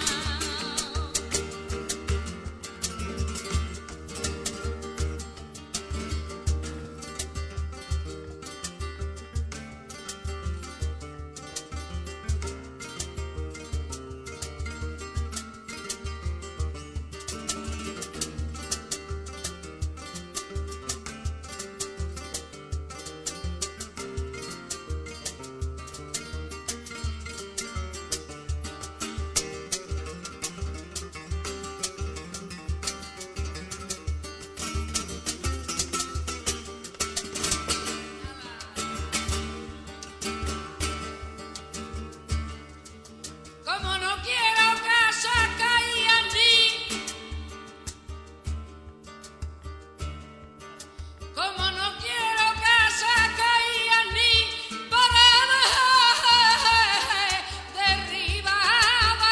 Como no quiero casa caía en mí, como no quiero casa caía en mí, para derribada.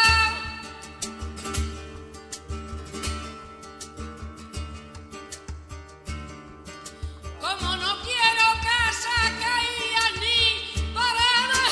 Como no quiero casa caía en mí, para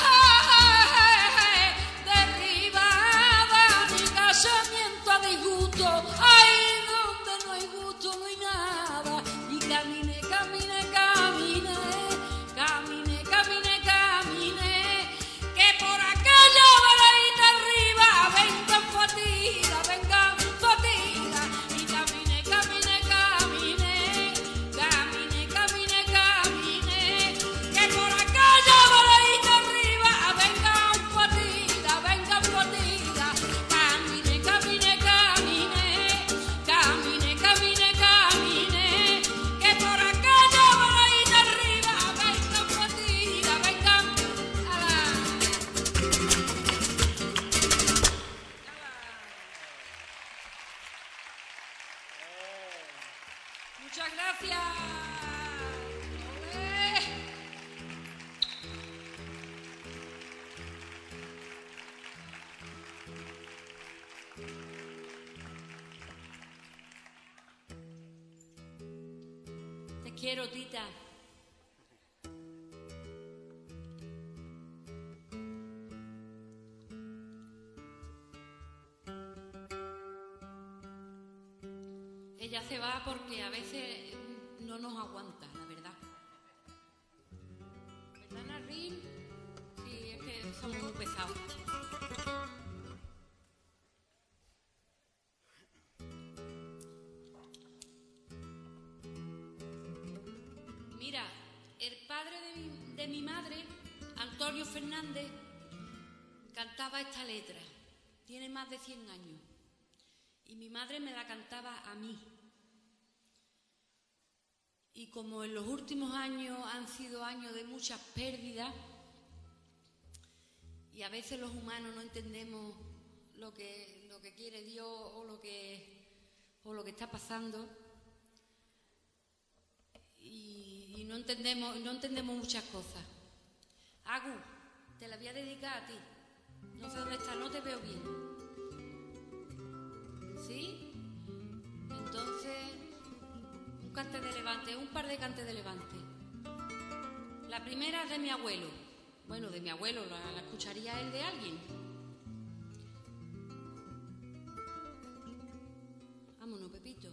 derribada, mi casamiento a disgusto, ahí donde no hay gusto no hay nada. Y caminé, caminé, caminé, caminé, caminé, caminé, que por aquella veredita arriba vengan fatiga, vengan fatiga. Y caminé, caminé, caminé, caminé, caminé, caminé, que por aquella veredita arriba vengan fatiga, vengan fatiga. Caminé, caminé, caminé, caminé, caminé, caminé, que por aquella veredita arriba vengan fatiga, vengan a la... Muchas gracias. Olé. Te quiero, Tita. Ella se va porque a veces no nos aguanta, la verdad. ¿Verdad, Narrín? Sí, es que somos muy pesados. Mira, el padre de mi madre, Antonio Fernández, cantaba esta letra. Tiene más de 100 años. Y mi madre me la cantaba a mí. Y como en los últimos años han sido años de muchas pérdidas, y a veces los humanos no entendemos lo que quiere Dios o lo que está pasando, y no entendemos muchas cosas. Agu, te la voy a dedicar a ti. No sé dónde está, no te veo bien. ¿Sí? Entonces, un cante de levante, un par de cantes de levante. La primera es de mi abuelo. Bueno, de mi abuelo, la escucharía él de alguien. Vámonos, Pepito.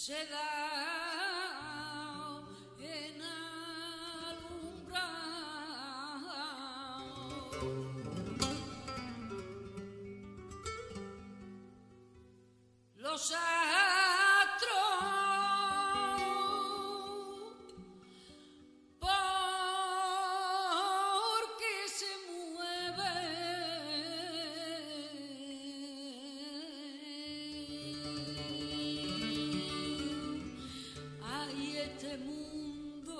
se da en alumbrar. Los astros porque se mueven. Hay este mundo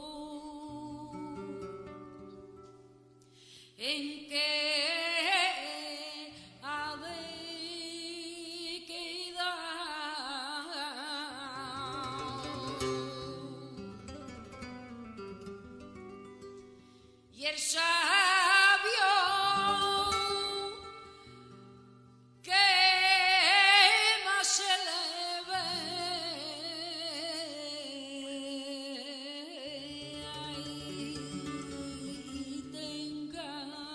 en que ha de quedar. Y el sabio que más se eleve, ahí tenga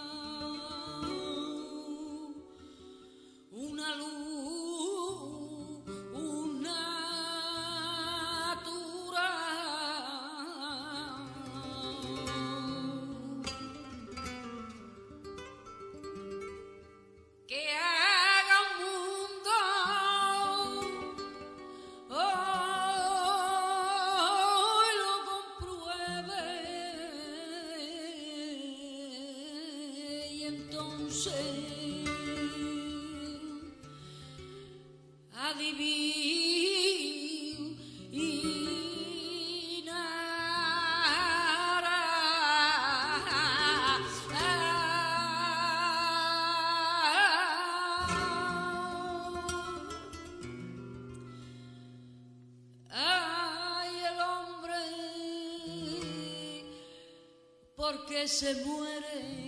una luz, una que haga un mundo hoy lo compruebe y entonces ay, el hombre porque se muere.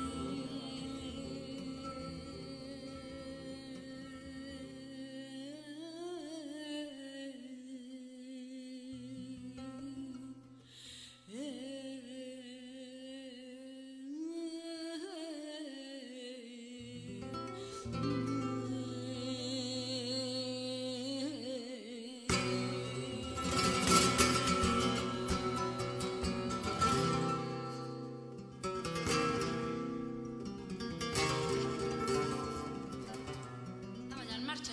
Vamos ya en marcha.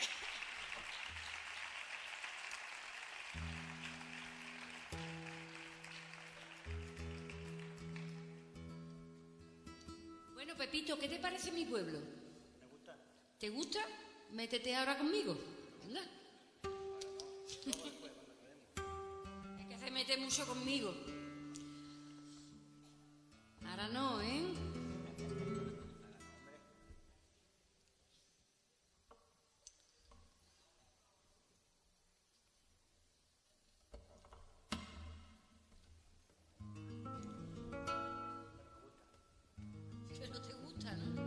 Bueno, Pepito, ¿qué te parece mi pueblo? Me gusta. ¿Te gusta? Métete ahora conmigo, ¿verdad? Es que se mete mucho conmigo. Ahora no, ¿eh? Pero te gusta, ¿no?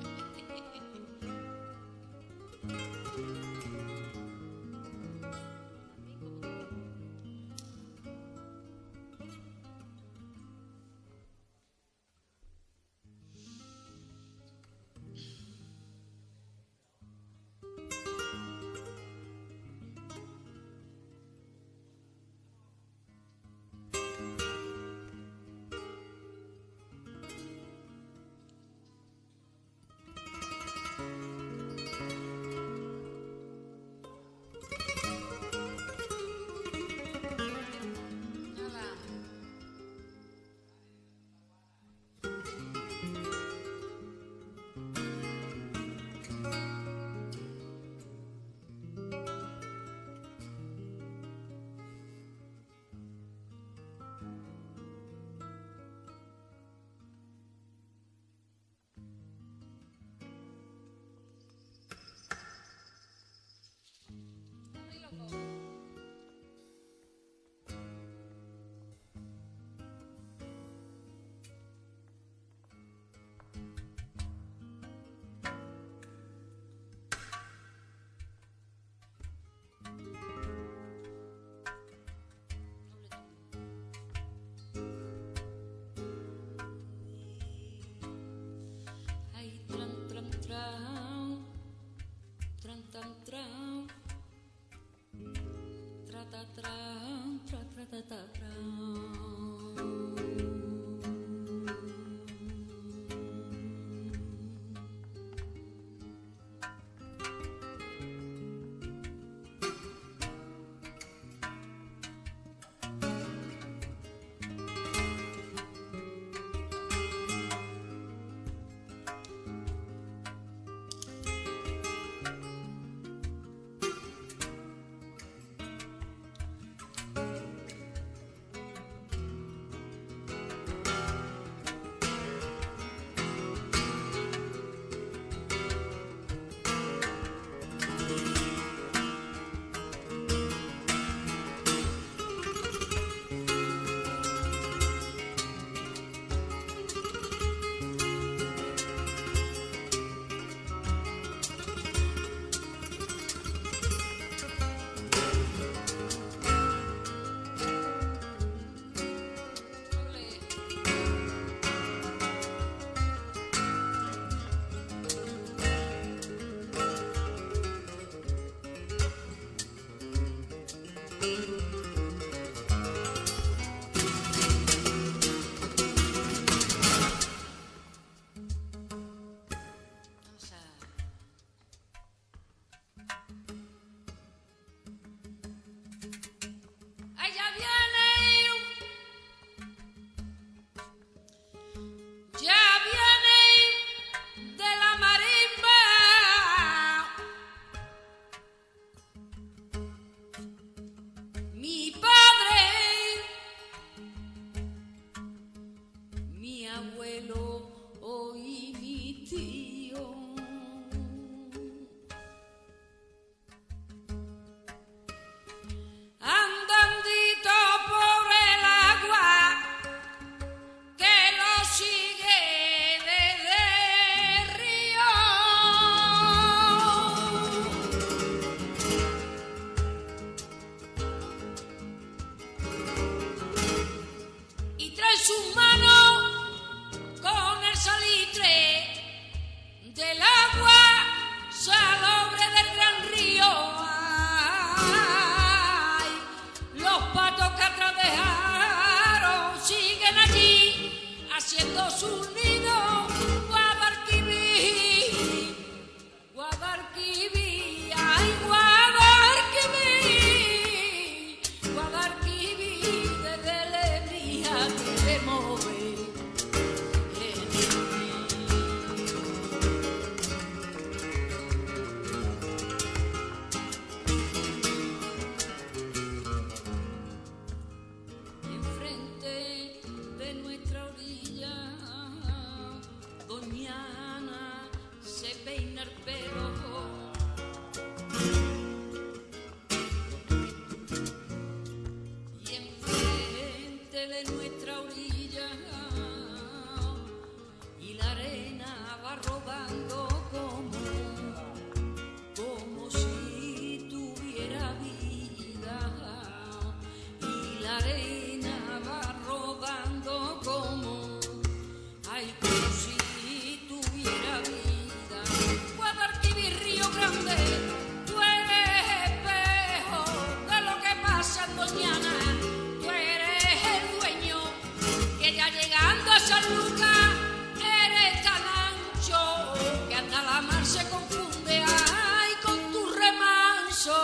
se confunde, ay, con tu remanso.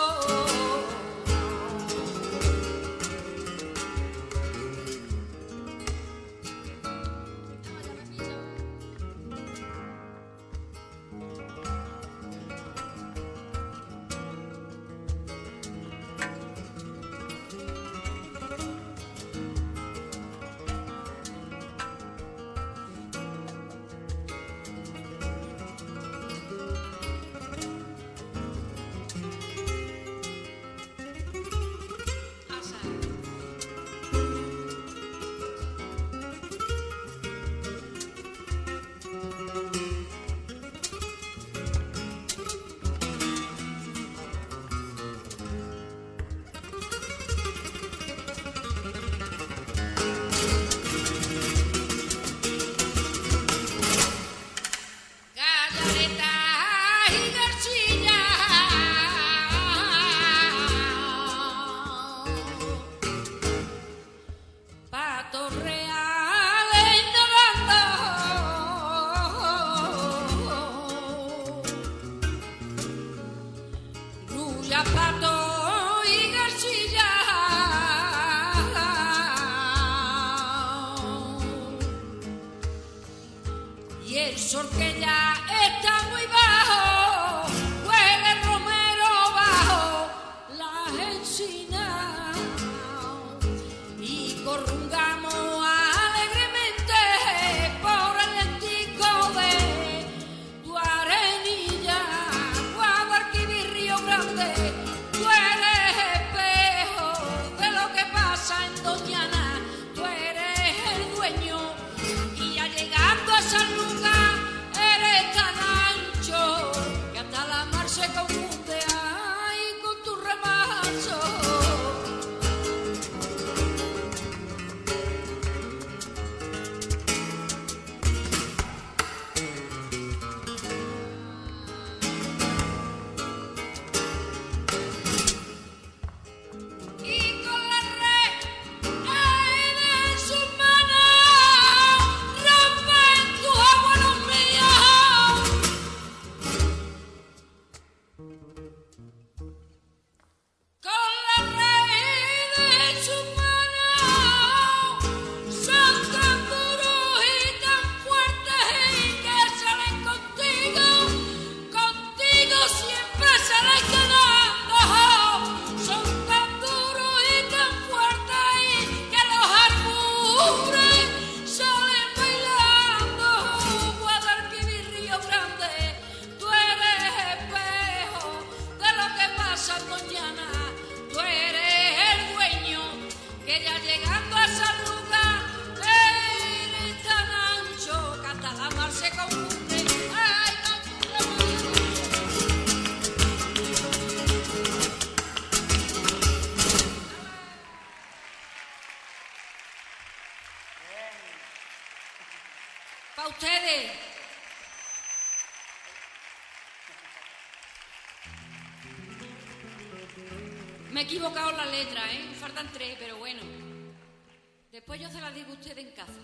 Pa' ustedes. Me he equivocado en la letra, ¿eh? Me faltan 3, pero bueno. Después yo se las digo a ustedes en casa.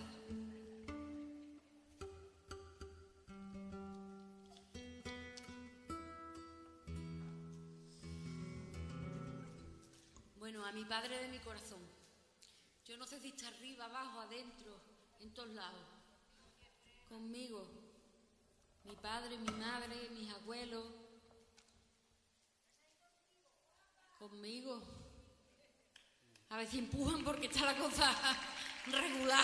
Bueno, a mi padre de mi corazón. Yo no sé si está arriba, abajo, adentro, en todos lados. Conmigo. Mi padre, mi madre, mis abuelos. Conmigo. A ver si empujan porque está la cosa regular.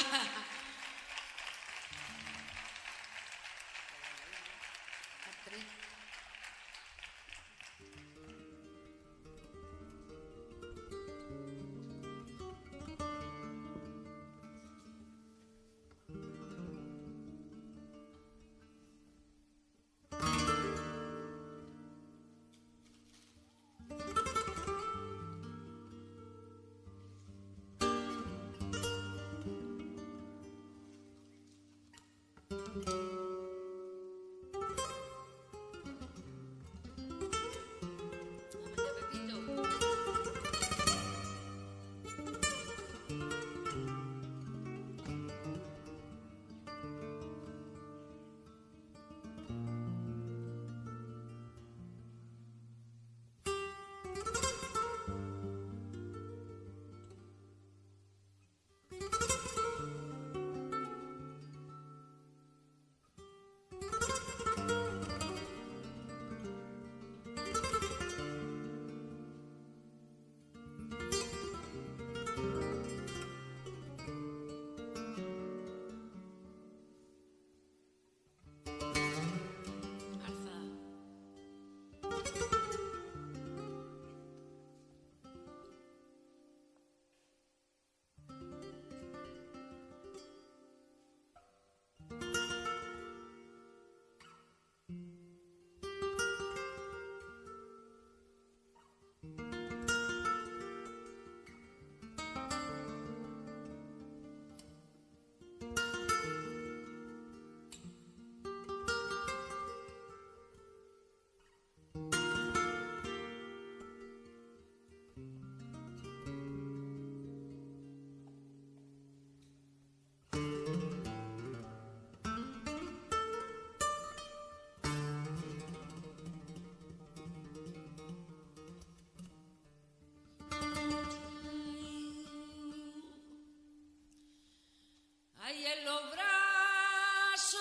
Ahí en los brazos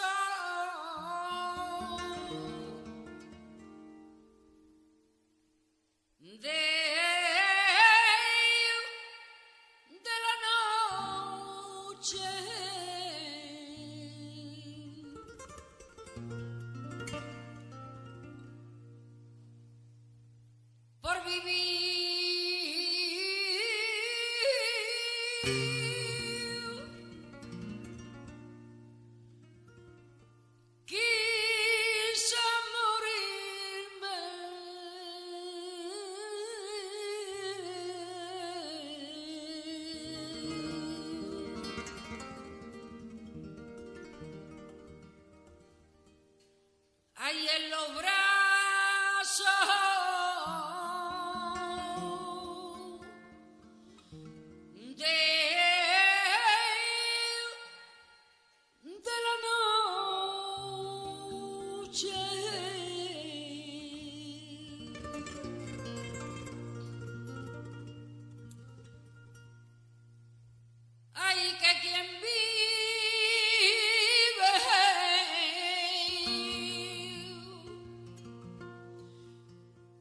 de la noche por vivir quise morirme ahí en los brazos de la noche. Ay, que quien vive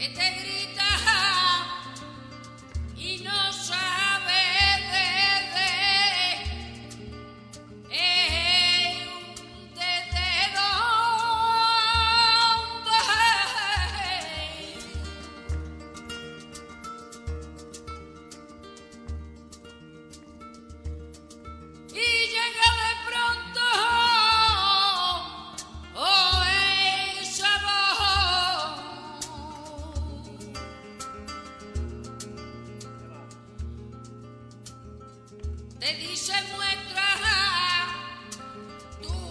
que te grita y no sabe desde dónde. Y llega de pronto esa voz. Te dice muestra tu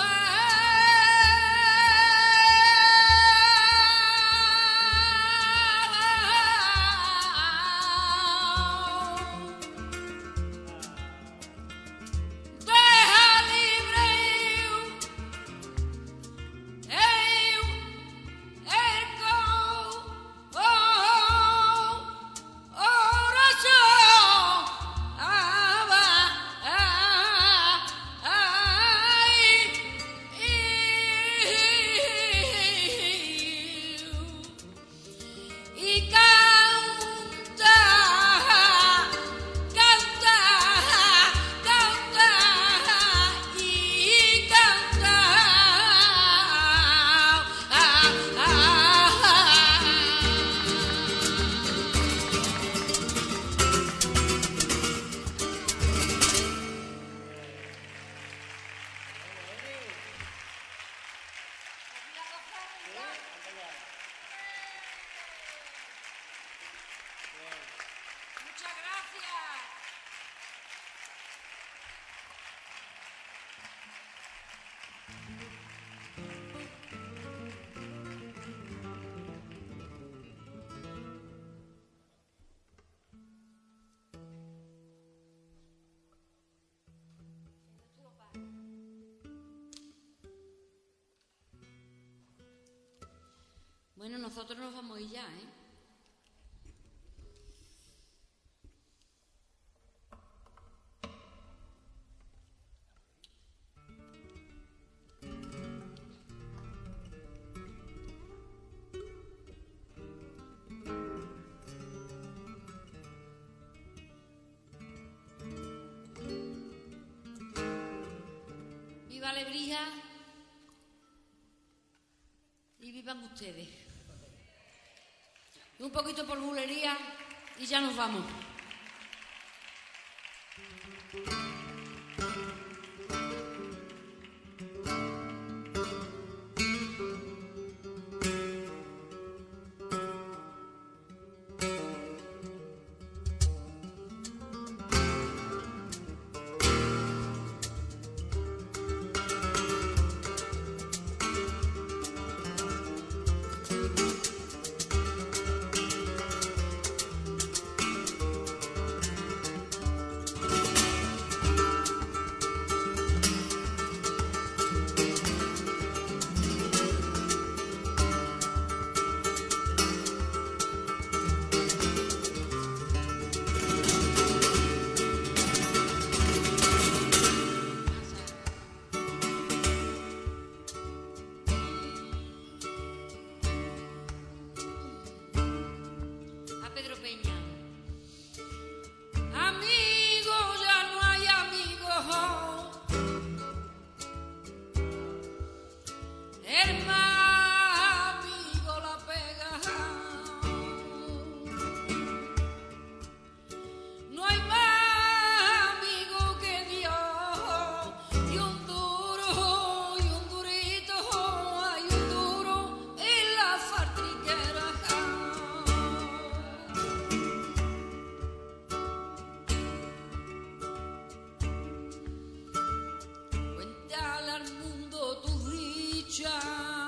deja libre y canta, canta, canta y canta. Muchas gracias. Bueno, nosotros nos vamos a ir ya, ¿eh? Viva Lebrija y vivan ustedes. Y un poquito por bulería y ya nos vamos. Cuéntale al mundo tu dicha.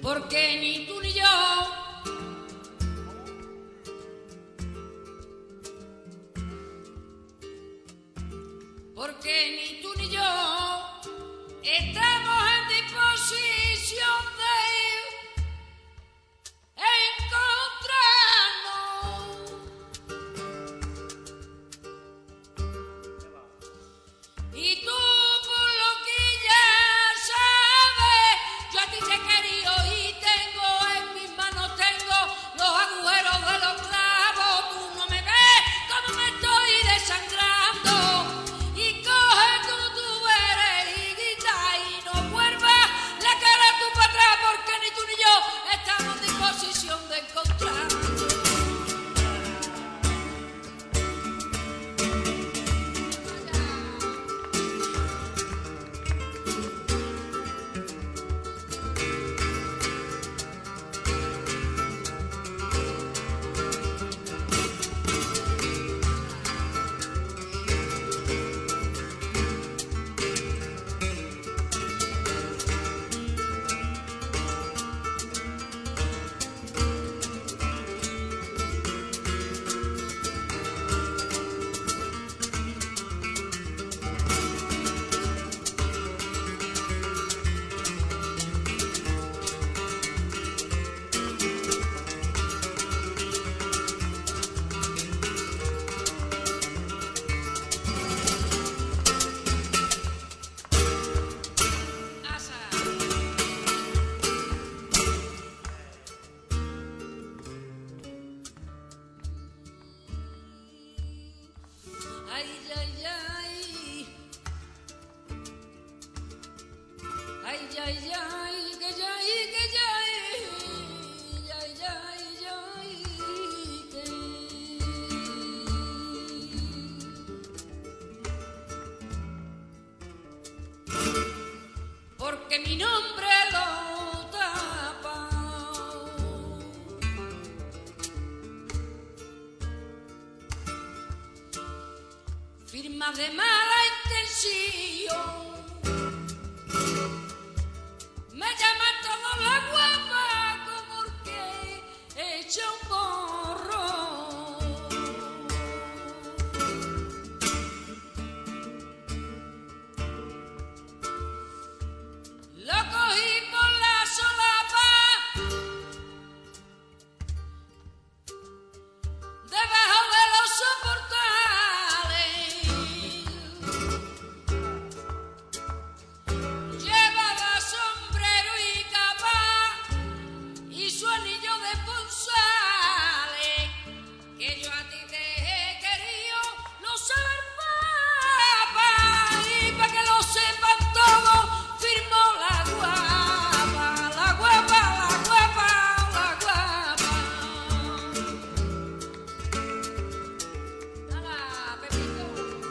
porque ni tú ni yo estamos en disposición de encontrarnos. Y tú, por lo que ya sabes, yo a ti te he querido y tengo en mis manos los agujeros de los clavos. Tú no me ves como me estoy desangrando. Y coge tu tuberejita y no vuelvas la cara tú para atrás, porque ni tú ni yo estamos en disposición de encontrarnos. Porque mi nombre lo tapa. Firma de mala intención. Me llama todo la guapa como que echa un borro. Lo cogí por la solapa, debajo de los soportales. Llevaba sombrero y capa y su anillo de punzales, que yo a ti te he querido, lo sabe el Papa, y para que lo sepan todos, firmó la guapa, la guapa, la guapa, la guapa. Dala, Pepito.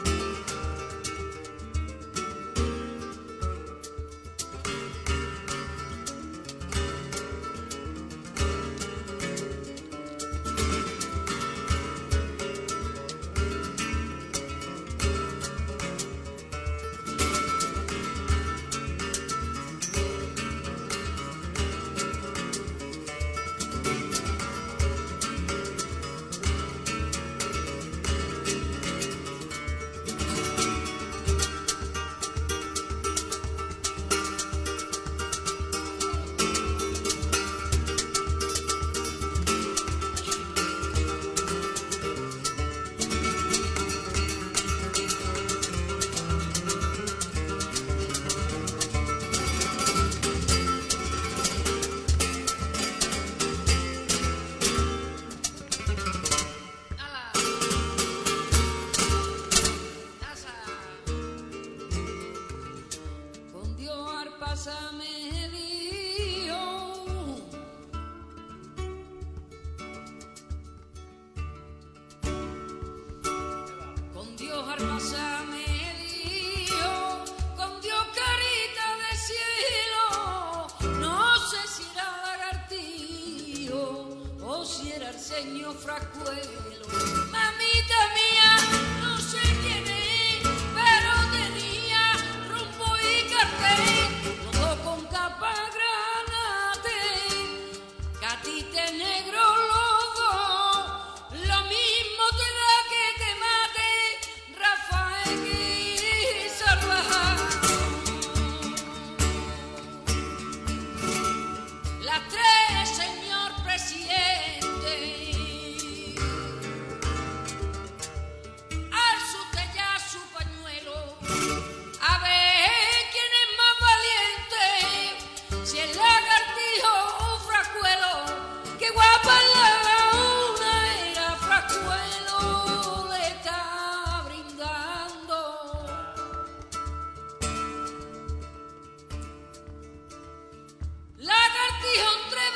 Con Dios arpasa me dio, con Dios arpasa me dio, con Dios carita de cielo, no sé si era lagartillo o si era el señor Frascuelo. Mamita mía, no sé quién es, pero tenía rumbo y cartel, todo con capa granate. las 3, señor presidente. Alza usted ya su pañuelo, a ver quién es más valiente, si el lagartijo o Frascuelo, que guapa la una era Frascuelo, le está brindando. Lagartijo entre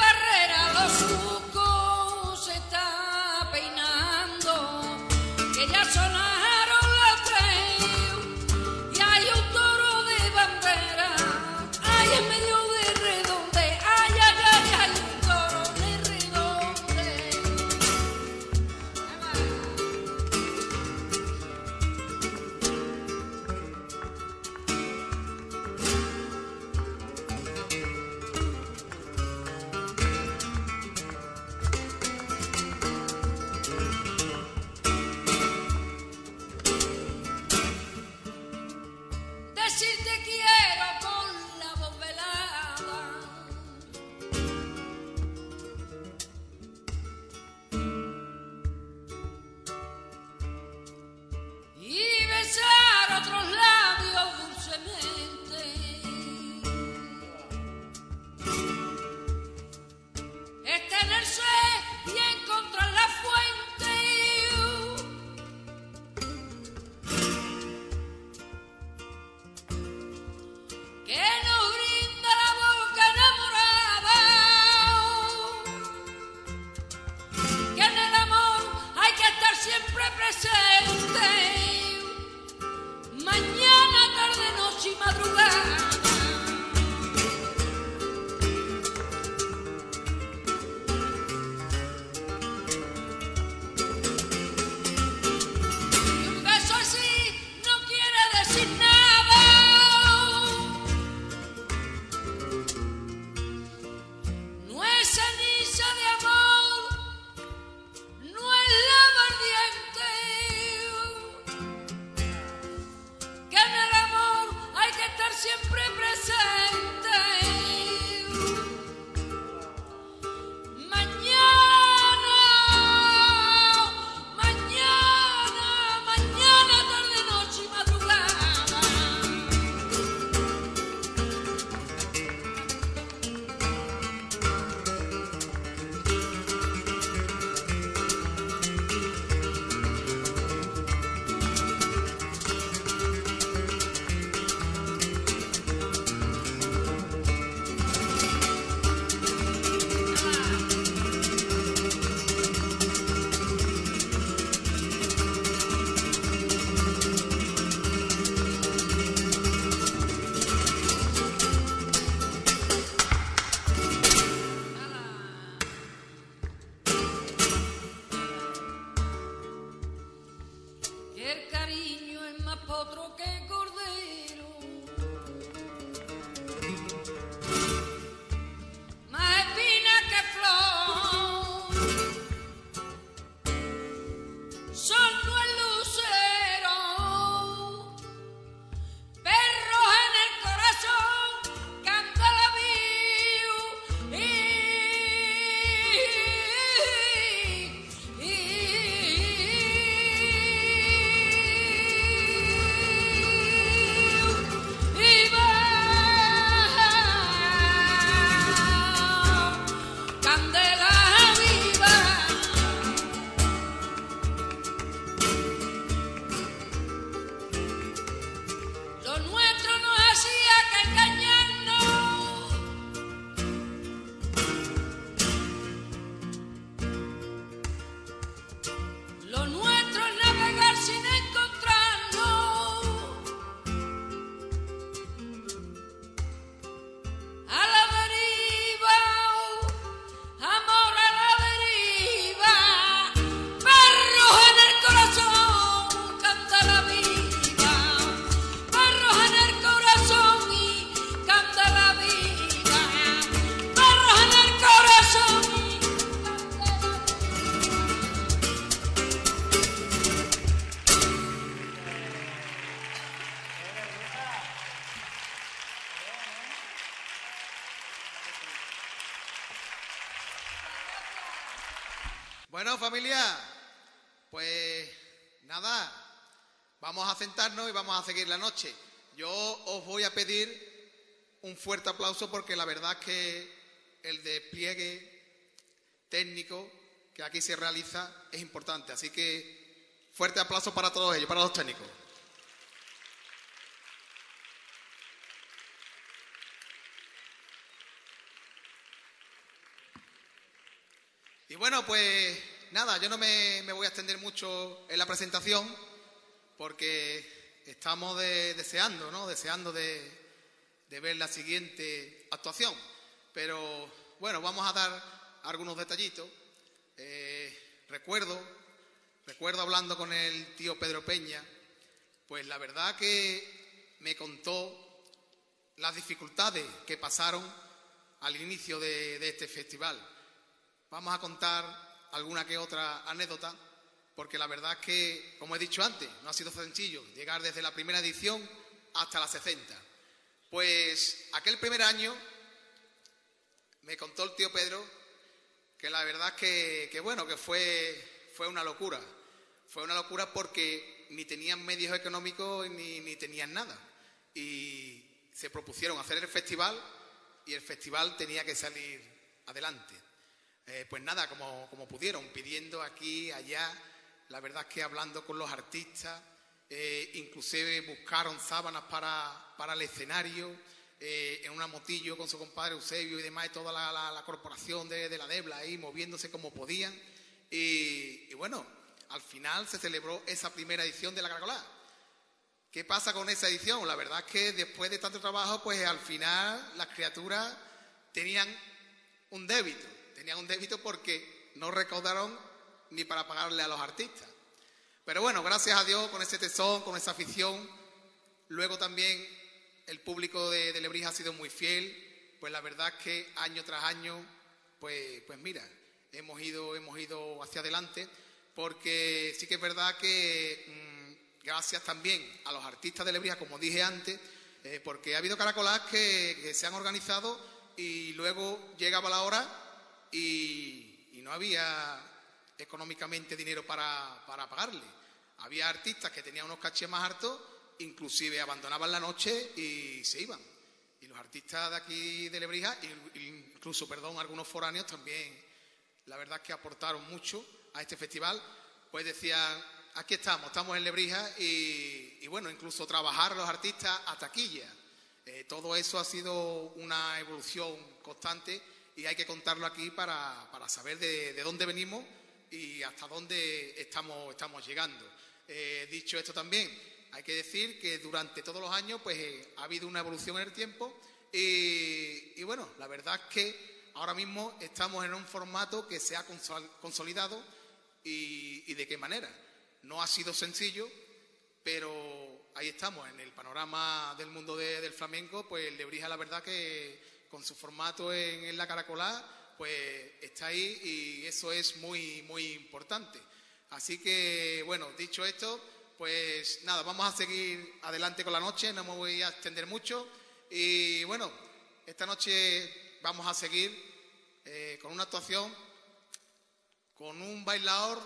Bueno, familia, pues nada, vamos a sentarnos y vamos a seguir la noche. Yo os voy a pedir un fuerte aplauso porque la verdad es que el despliegue técnico que aquí se realiza es importante. Así que fuerte aplauso para todos ellos, para los técnicos. Y bueno, pues nada, yo no me voy a extender mucho en la presentación porque estamos deseando, ¿no? Deseando de ver la siguiente actuación. Pero bueno, vamos a dar algunos detallitos. Recuerdo hablando con el tío Pedro Peña, pues la verdad que me contó las dificultades que pasaron al inicio de este festival. Vamos a contar alguna que otra anécdota, porque la verdad es que, como he dicho antes, no ha sido sencillo llegar desde la primera edición hasta la 60. Pues aquel primer año me contó el tío Pedro que la verdad es que bueno, que fue una locura. Fue una locura porque ni tenían medios económicos ni tenían nada. Y se propusieron hacer el festival y el festival tenía que salir adelante. Pues nada, como pudieron, pidiendo aquí, allá, la verdad es que hablando con los artistas, inclusive buscaron sábanas para el escenario, en una motillo con su compadre Eusebio y demás, y toda la corporación de la Debla ahí moviéndose como podían. Y bueno, al final se celebró esa primera edición de la Caracolá. ¿Qué pasa con esa edición? La verdad es que después de tanto trabajo, pues al final las criaturas tenían un débito. Tenían un débito porque no recaudaron ni para pagarle a los artistas. Pero bueno, gracias a Dios, con ese tesón, con esa afición, luego también el público de Lebrija ha sido muy fiel. Pues la verdad es que año tras año, pues mira, hemos ido hacia adelante, porque sí que es verdad que gracias también a los artistas de Lebrija, como dije antes, porque ha habido caracolás que se han organizado y luego llegaba la hora y no había económicamente dinero para pagarle. Había artistas que tenían unos cachés más altos, inclusive abandonaban la noche y se iban. Y los artistas de aquí de Lebrija, incluso, algunos foráneos también, la verdad es que aportaron mucho a este festival. Pues decían, aquí estamos en Lebrija y bueno, incluso trabajar los artistas a taquilla. Todo eso ha sido una evolución constante y hay que contarlo aquí para saber de dónde venimos y hasta dónde estamos llegando. Dicho esto también, hay que decir que durante todos los años pues ha habido una evolución en el tiempo y bueno, la verdad es que ahora mismo estamos en un formato que se ha consolidado y de qué manera. No ha sido sencillo, pero ahí estamos, en el panorama del mundo del flamenco, pues Lebrija la verdad que con su formato en la Caracolá, pues está ahí y eso es muy, muy importante. Así que, bueno, dicho esto, pues nada, vamos a seguir adelante con la noche, no me voy a extender mucho. Y bueno, esta noche vamos a seguir con una actuación, con un bailador.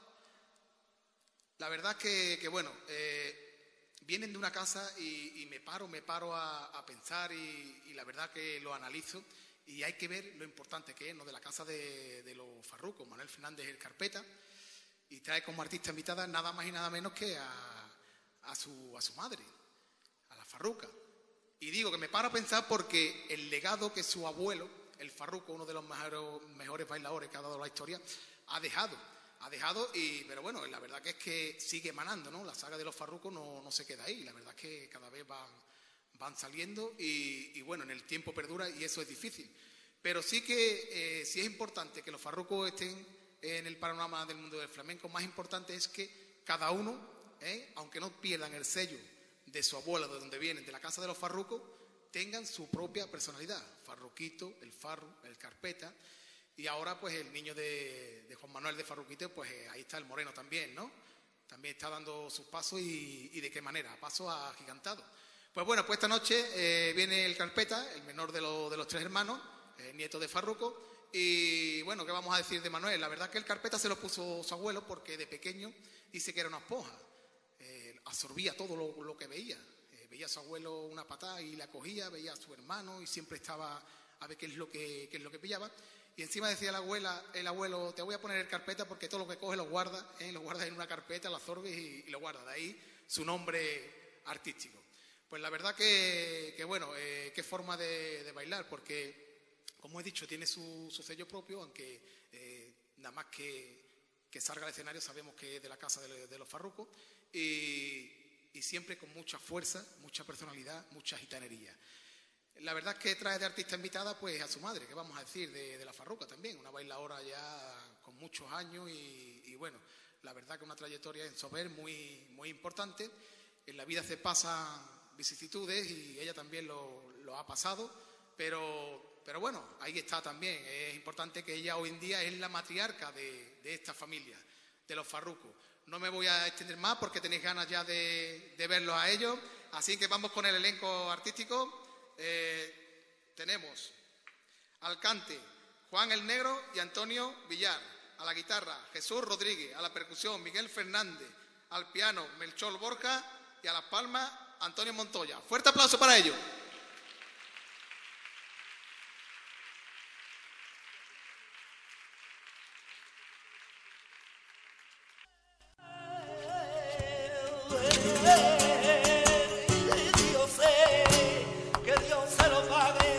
La verdad que bueno, vienen de una casa y me paro a pensar y la verdad que lo analizo y hay que ver lo importante que es, ¿no? De la casa de los Farrucos, Manuel Fernández el Carpeta, y trae como artista invitada nada más y nada menos que a su madre, a la Farruca. Y digo que me paro a pensar porque el legado que su abuelo, el Farruco, uno de los mejores bailadores que ha dado la historia, ha dejado, pero bueno, la verdad que es que sigue emanando, ¿no? La saga de los Farrucos no se queda ahí, la verdad es que cada vez van saliendo y bueno, en el tiempo perdura y eso es difícil. Pero sí que sí es importante que los Farrucos estén en el panorama del mundo del flamenco. Más importante es que cada uno, aunque no pierdan el sello de su abuela, de donde vienen, de la casa de los Farrucos, tengan su propia personalidad. Farruquito, el Farru, el Carpeta. Y ahora, pues, el niño de Juan Manuel de Farruquito, pues ahí está el Moreno también, ¿no? También está dando sus pasos y de qué manera, pasos agigantados. Pues bueno, pues esta noche viene el Carpeta, el menor de los tres hermanos, nieto de Farruco. Y bueno, ¿qué vamos a decir de Manuel? La verdad que el carpeta se lo puso su abuelo porque de pequeño dice que era una esponja. Absorbía todo lo que veía. Veía a su abuelo una patada y la cogía, veía a su hermano y siempre estaba a ver qué es lo que pillaba. Y encima decía el abuelo, te voy a poner el carpeta porque todo lo que coge lo guarda en una carpeta, lo absorbes y lo guarda. De ahí su nombre artístico. Pues la verdad que bueno, qué forma de bailar, porque, como he dicho, tiene su sello propio, aunque nada más que salga al escenario sabemos que es de la casa de los Farrucos, y siempre con mucha fuerza, mucha personalidad, mucha gitanería. La verdad es que trae de artista invitada pues a su madre, que vamos a decir, de la Farruca también, una bailadora ya con muchos años y bueno, la verdad que una trayectoria en Sober muy, muy importante. En la vida se pasan vicisitudes y ella también lo ha pasado, pero bueno, ahí está también. Es importante que ella hoy en día es la matriarca de esta familia, de los Farrucos. No me voy a extender más porque tenéis ganas ya de verlos a ellos, así que vamos con el elenco artístico. Tenemos al cante Juan el Negro y Antonio Villar, a la guitarra Jesús Rodríguez, a la percusión Miguel Fernández, al piano Melchor Borja y a las palmas Antonio Montoya. Fuerte aplauso para ellos. Que Dios se lo pague.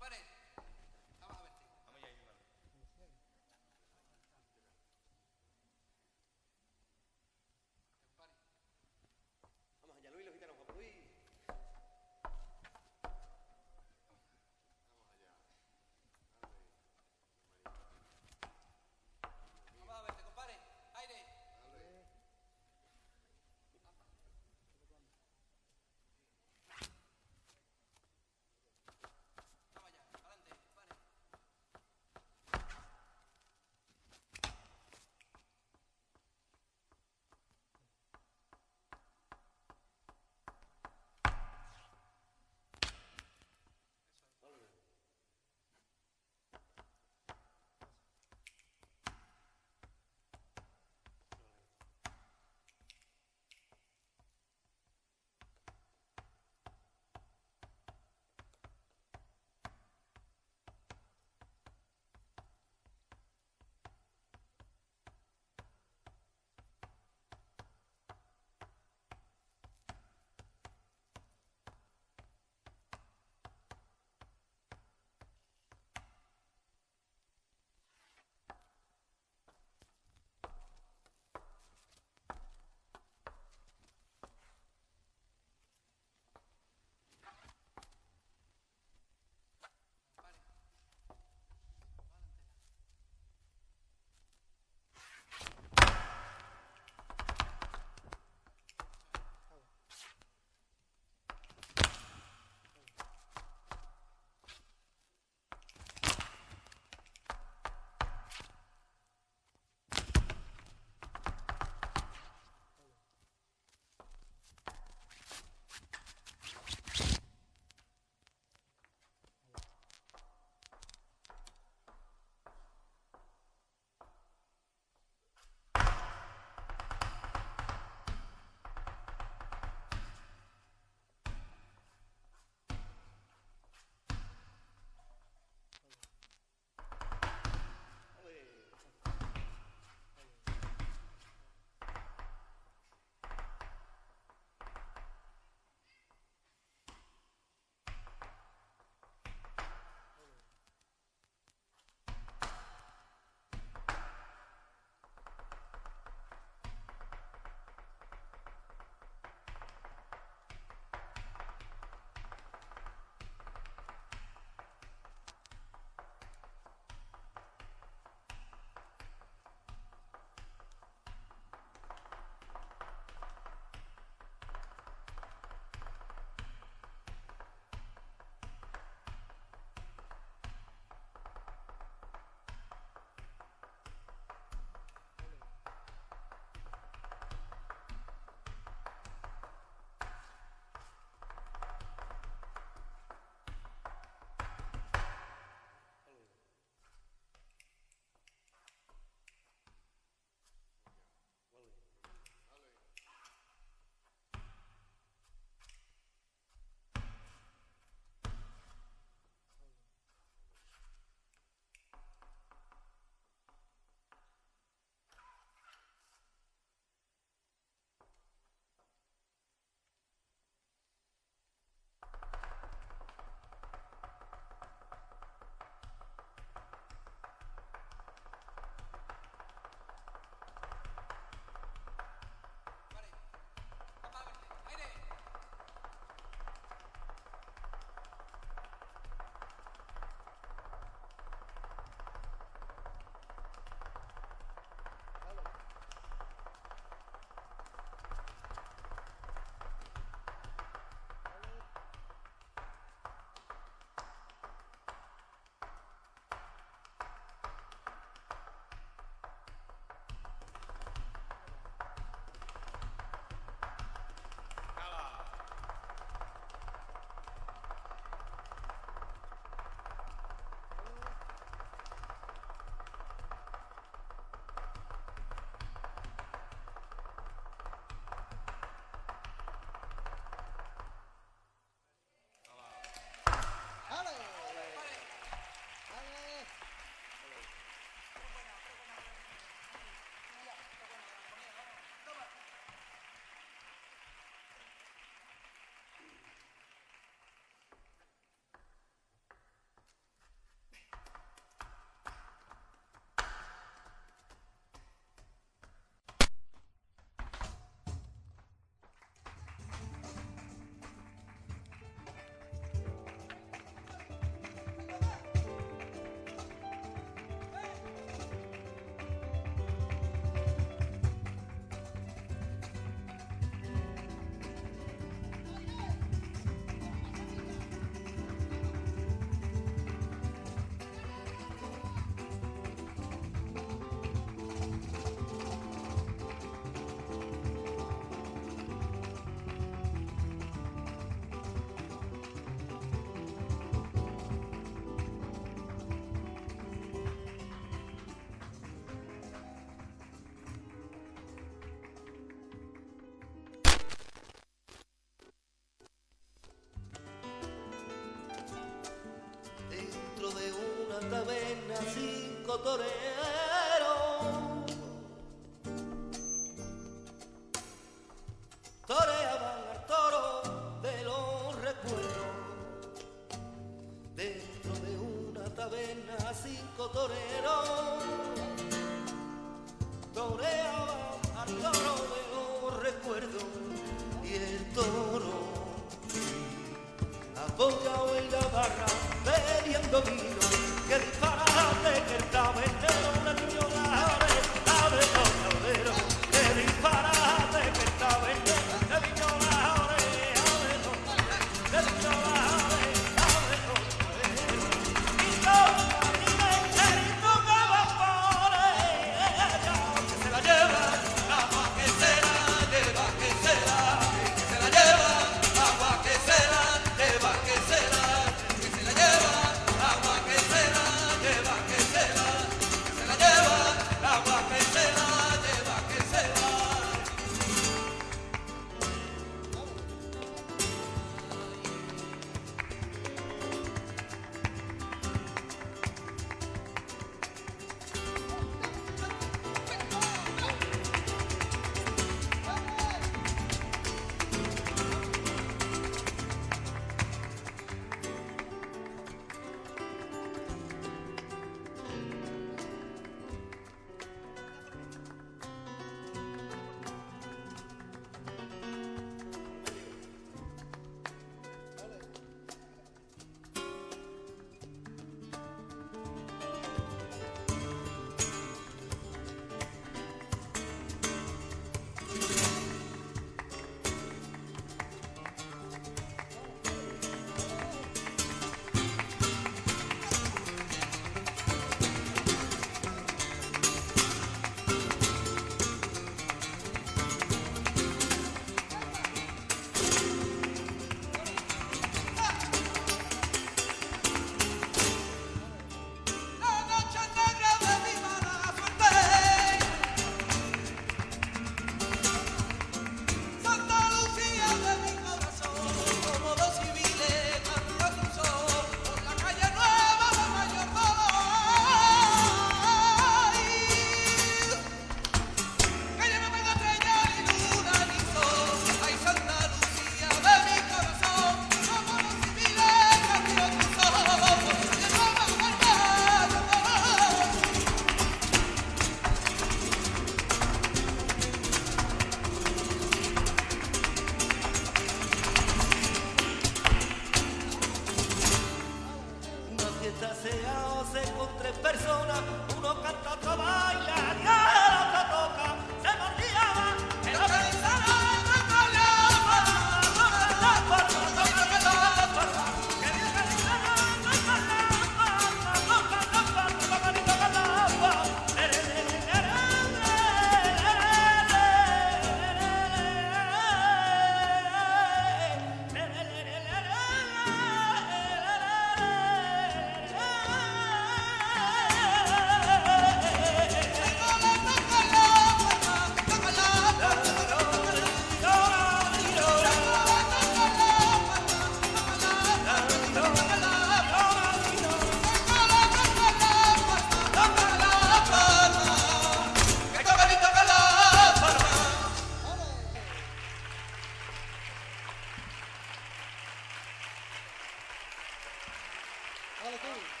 dale tú.